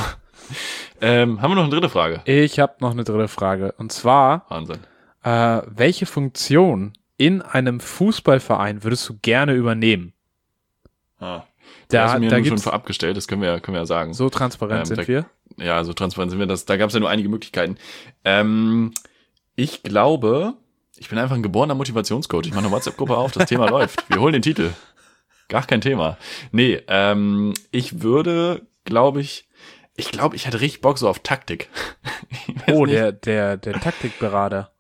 Ähm, haben wir noch eine dritte Frage? Ich habe noch eine dritte Frage. Und zwar, Wahnsinn. äh, welche Funktion in einem Fußballverein würdest du gerne übernehmen? Ah. Da, Da, hast du mir da nur schon gibt's, vorab gestellt, das können wir, ja- können wir ja sagen. so transparent Ähm, sind da- wir. Ja, so transparent sind wir. Das, da gab es ja nur einige Möglichkeiten. Ähm, ich glaube, ich bin einfach ein geborener Motivationscoach. Ich mache eine WhatsApp-Gruppe auf, das Thema läuft. Wir holen den Titel. Gar kein Thema. Nee, ähm, ich würde, glaube ich, ich glaube, ich hätte richtig Bock so auf Taktik. Ich weiß Oh, nicht. der, der, der Taktikberater.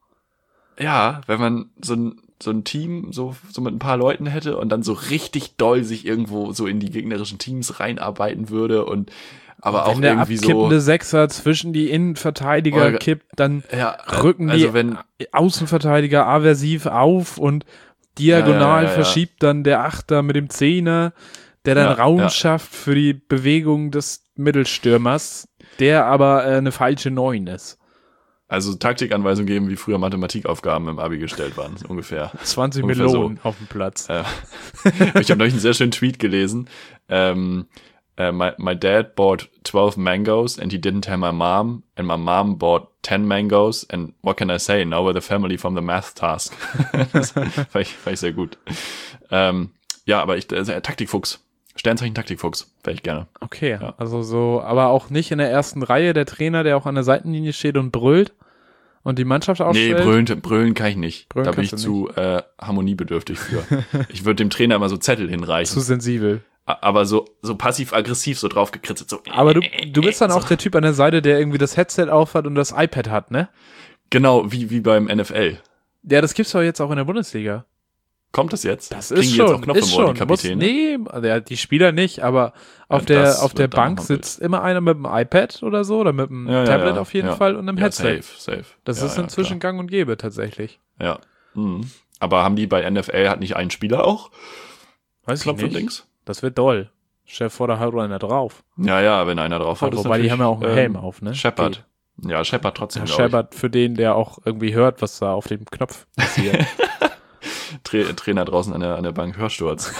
Ja, wenn man so ein, so ein Team so, so mit ein paar Leuten hätte und dann so richtig doll sich irgendwo so in die gegnerischen Teams reinarbeiten würde und aber auch Wenn der irgendwie so. abkippende Sechser zwischen die Innenverteidiger Olga- kippt, dann Ja, rücken also die wenn, Außenverteidiger aversiv auf und diagonal Ja, ja, ja, ja. verschiebt dann der Achter mit dem Zehner, der dann Ja, Raum ja. schafft für die Bewegung des Mittelstürmers, der aber äh, eine falsche Neun ist. also Taktikanweisungen geben, wie früher Mathematikaufgaben im Abi gestellt waren, so ungefähr. zwanzig Ungefähr Melonen auf dem Platz. Ja. Ich habe neulich einen sehr schönen Tweet gelesen. Ähm, uh, my, my dad bought twelve mangoes and he didn't tell my mom and my mom bought ten mangoes and what can I say? Now we're the family from the math task. Das fand ich, fand ich sehr gut. Ähm, ja, aber ich, äh, Taktikfuchs. Sternzeichen Taktikfuchs. Wäre ich gerne. Okay, Ja. also so, aber auch nicht in der ersten Reihe der Trainer, der auch an der Seitenlinie steht und brüllt und die Mannschaft Nee, aufstellt. brüllen, brüllen kann ich nicht. Brüllen da bin ich kannst du zu äh, harmoniebedürftig für. Ich würde dem Trainer immer so Zettel hinreichen. Zu sensibel. A- aber so, so passiv-aggressiv so drauf gekritzelt. So, Aber du, du bist dann auch der Typ an der Seite, der irgendwie das Headset aufhat und das iPad hat, ne? Genau, wie, wie beim N F L. Ja, das gibt's doch jetzt auch in der Bundesliga. Kommt das jetzt? Das Kriegen ist die schon, jetzt auch Knopf ist im Ohr, schon. die Kapitäne? Muss, nee, ja, die Spieler nicht, aber auf Ja, der, das auf der wird dann Bank noch ein Bild. sitzt immer einer mit einem iPad oder so oder mit einem Ja, ja, Tablet ja, auf jeden ja. Fall und einem Ja, Headset. safe, safe. Das ja, ist ja, inzwischen gang und gäbe tatsächlich. klar. Ja. Mhm. Aber haben die bei N F L, hat nicht ein Spieler auch Weiß Knopf ich und nicht. links? Das wird doll. Chef vor der haut einer drauf. Ja, ja, wenn einer drauf hat. ist Wobei die natürlich, haben ja auch einen ähm, Helm auf, ne? Shepard. Ja, Shepard trotzdem, Ja, glaub ich. Shepard für den, der auch irgendwie hört, was da auf dem Knopf passiert. Tra Trainer draußen an der, an der Bank, Hörsturz.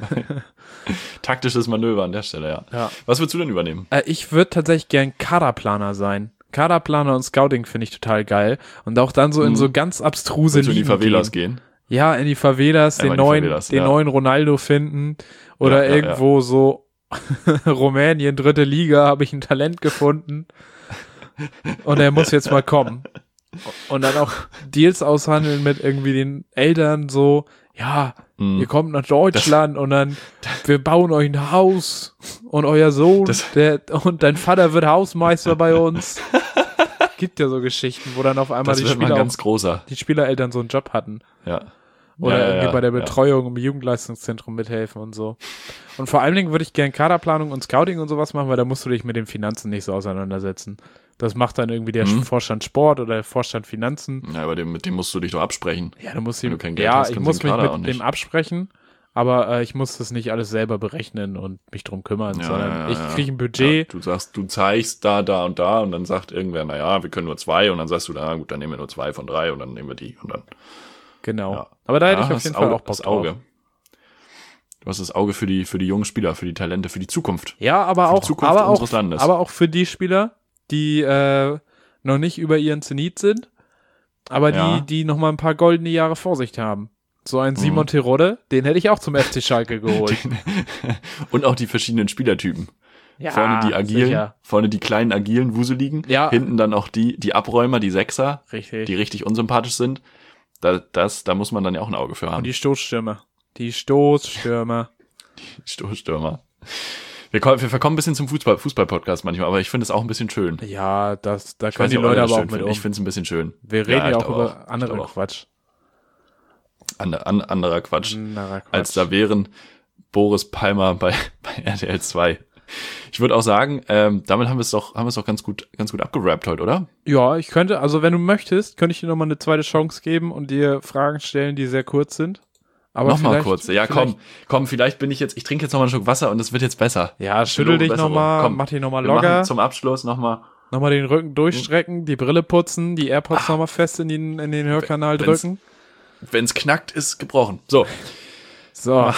Taktisches Manöver an der Stelle, ja. Ja. Was würdest du denn übernehmen? Äh, ich würde tatsächlich gern Kaderplaner sein. Kaderplaner und Scouting finde ich total geil. Und auch dann so in Mhm. so ganz abstruse Willst du in die Ligen Favelas gehen. gehen? Ja, in die Favelas, Einmal den in die neuen, Favelas, den ja. neuen Ronaldo finden. Oder Ja, ja, irgendwo so Rumänien, dritte Liga, habe ich ein Talent gefunden. Und er muss jetzt mal kommen. Und dann auch Deals aushandeln mit irgendwie den Eltern so, ja, Mhm. ihr kommt nach Deutschland und dann, wir bauen euch ein Haus und euer Sohn, Das- der, und dein Vater wird Hausmeister bei uns. Gibt ja so Geschichten, wo dann auf einmal Das die wird mal Spieler, ein ganz auch, großer. die Spielereltern so einen Job hatten. Ja. Oder Ja, ja, irgendwie ja, bei der ja. Betreuung im Jugendleistungszentrum mithelfen und so. Und vor allen Dingen würde ich gern Kaderplanung und Scouting und sowas machen, weil da musst du dich mit den Finanzen nicht so auseinandersetzen. Das macht dann irgendwie der Mhm. Vorstand Sport oder der Vorstand Finanzen. Ja, aber dem, mit dem musst du dich doch absprechen. Ja, du musst Wenn ihm, du kein Geld ja, hast, ich kannst muss du den mich Kader auch mit nicht. dem absprechen, aber äh, ich muss das nicht alles selber berechnen und mich drum kümmern, Ja, sondern ja, ja, ich ja. kriege ein Ja, Budget. du sagst, du zeigst da, da und da und dann sagt irgendwer, naja, wir können nur zwei und dann sagst du, na gut, dann nehmen wir nur zwei von drei und dann nehmen wir die und dann. Genau. Ja. Aber da hätte Ja, ich auf das jeden Auge, Fall auch Bock das Auge. drauf. Du hast das Auge für die, für die jungen Spieler, für die Talente, für die Zukunft. Ja, aber für die auch, Zukunft aber unseres auch, Landes. aber auch für die Spieler, die äh, noch nicht über ihren Zenit sind, aber Ja. die, die noch mal ein paar goldene Jahre vor sich haben. So ein Simon mhm. Terodde, den hätte ich auch zum F C Schalke geholt. Und auch die verschiedenen Spielertypen. Ja, vorne die agilen, sicher. vorne die kleinen agilen Wuseligen, ja. hinten dann auch die, die Abräumer, die Sechser, richtig. die richtig unsympathisch sind. Da, das, da muss man dann ja auch ein Auge für haben. Und die Stoßstürmer. Die Stoßstürmer. Die Stoßstürmer. Wir, kommen, wir verkommen ein bisschen zum Fußball, Fußball-Podcast manchmal, aber ich finde es auch ein bisschen schön. Ja, das, da Ich können weiß die nicht, ob Leute ihr das aber auch schön mit findet. um. Ich finde es ein bisschen schön. Wir reden ja, ja auch über auch. anderen auch. Quatsch. Ander, an, anderer Quatsch. Anderer Quatsch. Als da wären Boris Palmer bei, bei R T L zwei. Ich würde auch sagen, ähm, damit haben wir es doch, haben wir es doch ganz gut, ganz gut abgerappt heute, oder? Ja, ich könnte, also wenn du möchtest, könnte ich dir nochmal eine zweite Chance geben und dir Fragen stellen, die sehr kurz sind. Aber nochmal kurz. Ja, komm, komm, vielleicht bin ich jetzt, ich trinke jetzt nochmal einen Schluck Wasser und es wird jetzt besser. Ja, schüttel dich nochmal, mach dich nochmal locker. Zum Abschluss nochmal. Nochmal den Rücken durchstrecken, die Brille putzen, die AirPods nochmal fest in den, in den Hörkanal wenn's, drücken. Wenn's knackt, ist gebrochen. So. So.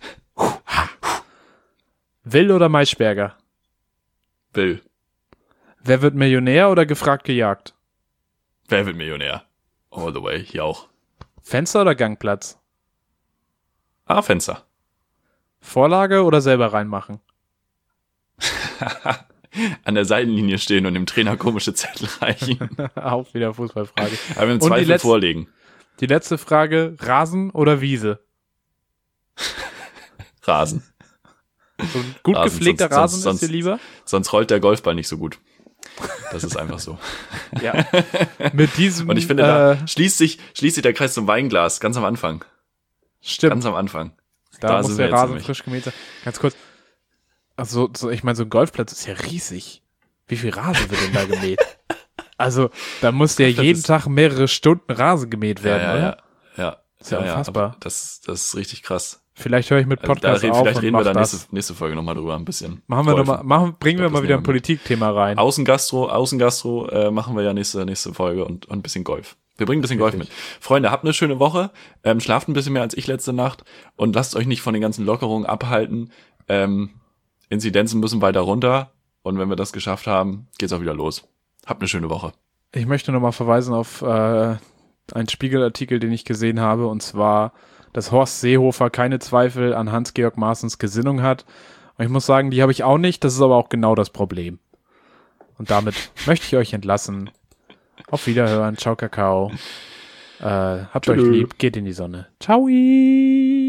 Will oder Maischberger? Will. Wer wird Millionär oder gefragt gejagt? Wer wird Millionär? All the way, hier auch. Fenster oder Gangplatz? Ah, Fenster. Vorlage oder selber reinmachen? An der Seitenlinie stehen und dem Trainer komische Zettel reichen. Auch wieder Fußballfrage. Aber im Zweifel letzte, vorlegen. Die letzte Frage, Rasen oder Wiese? Rasen. So ein gut Rasen, gepflegter sonst, Rasen sonst, ist dir lieber? Sonst rollt der Golfball nicht so gut. Das ist einfach so. Ja. Mit diesem. Und ich finde, äh, da schließt sich, schließt sich der Kreis zum Weinglas, ganz am Anfang. Stimmt. Ganz am Anfang. Da, da muss der Rasen frisch gemäht sein. Ganz kurz. Also, so, ich meine, so ein Golfplatz ist ja riesig. Wie viel Rasen wird denn da gemäht? Also, da muss ja jeden ist, Tag mehrere Stunden Rasen gemäht werden, ja, ja, oder? Ja, ja. Ist ja, ja unfassbar. Ja, das, das ist richtig krass. Vielleicht höre ich mit Podcast also auf Vielleicht und reden wir da das. nächste, nächste Folge nochmal drüber ein bisschen. Machen wir noch mal, machen, bringen wir mal wieder ein Politikthema rein. Außengastro, Außengastro äh, machen wir ja nächste, nächste Folge und, und ein bisschen Golf. Wir bringen ein bisschen Golf mit. Freunde, habt eine schöne Woche. Ähm, schlaft ein bisschen mehr als ich letzte Nacht und lasst euch nicht von den ganzen Lockerungen abhalten. Ähm, Inzidenzen müssen weiter runter und wenn wir das geschafft haben, geht's auch wieder los. Habt eine schöne Woche. Ich möchte nochmal verweisen auf äh, einen Spiegelartikel, den ich gesehen habe, und zwar, dass Horst Seehofer keine Zweifel an Hans-Georg Maaßens Gesinnung hat. Und ich muss sagen, die habe ich auch nicht. Das ist aber auch genau das Problem. Und damit möchte ich euch entlassen. Auf Wiederhören. Ciao, Kakao. Äh, habt Tschö. euch lieb. Geht in die Sonne. Ciao.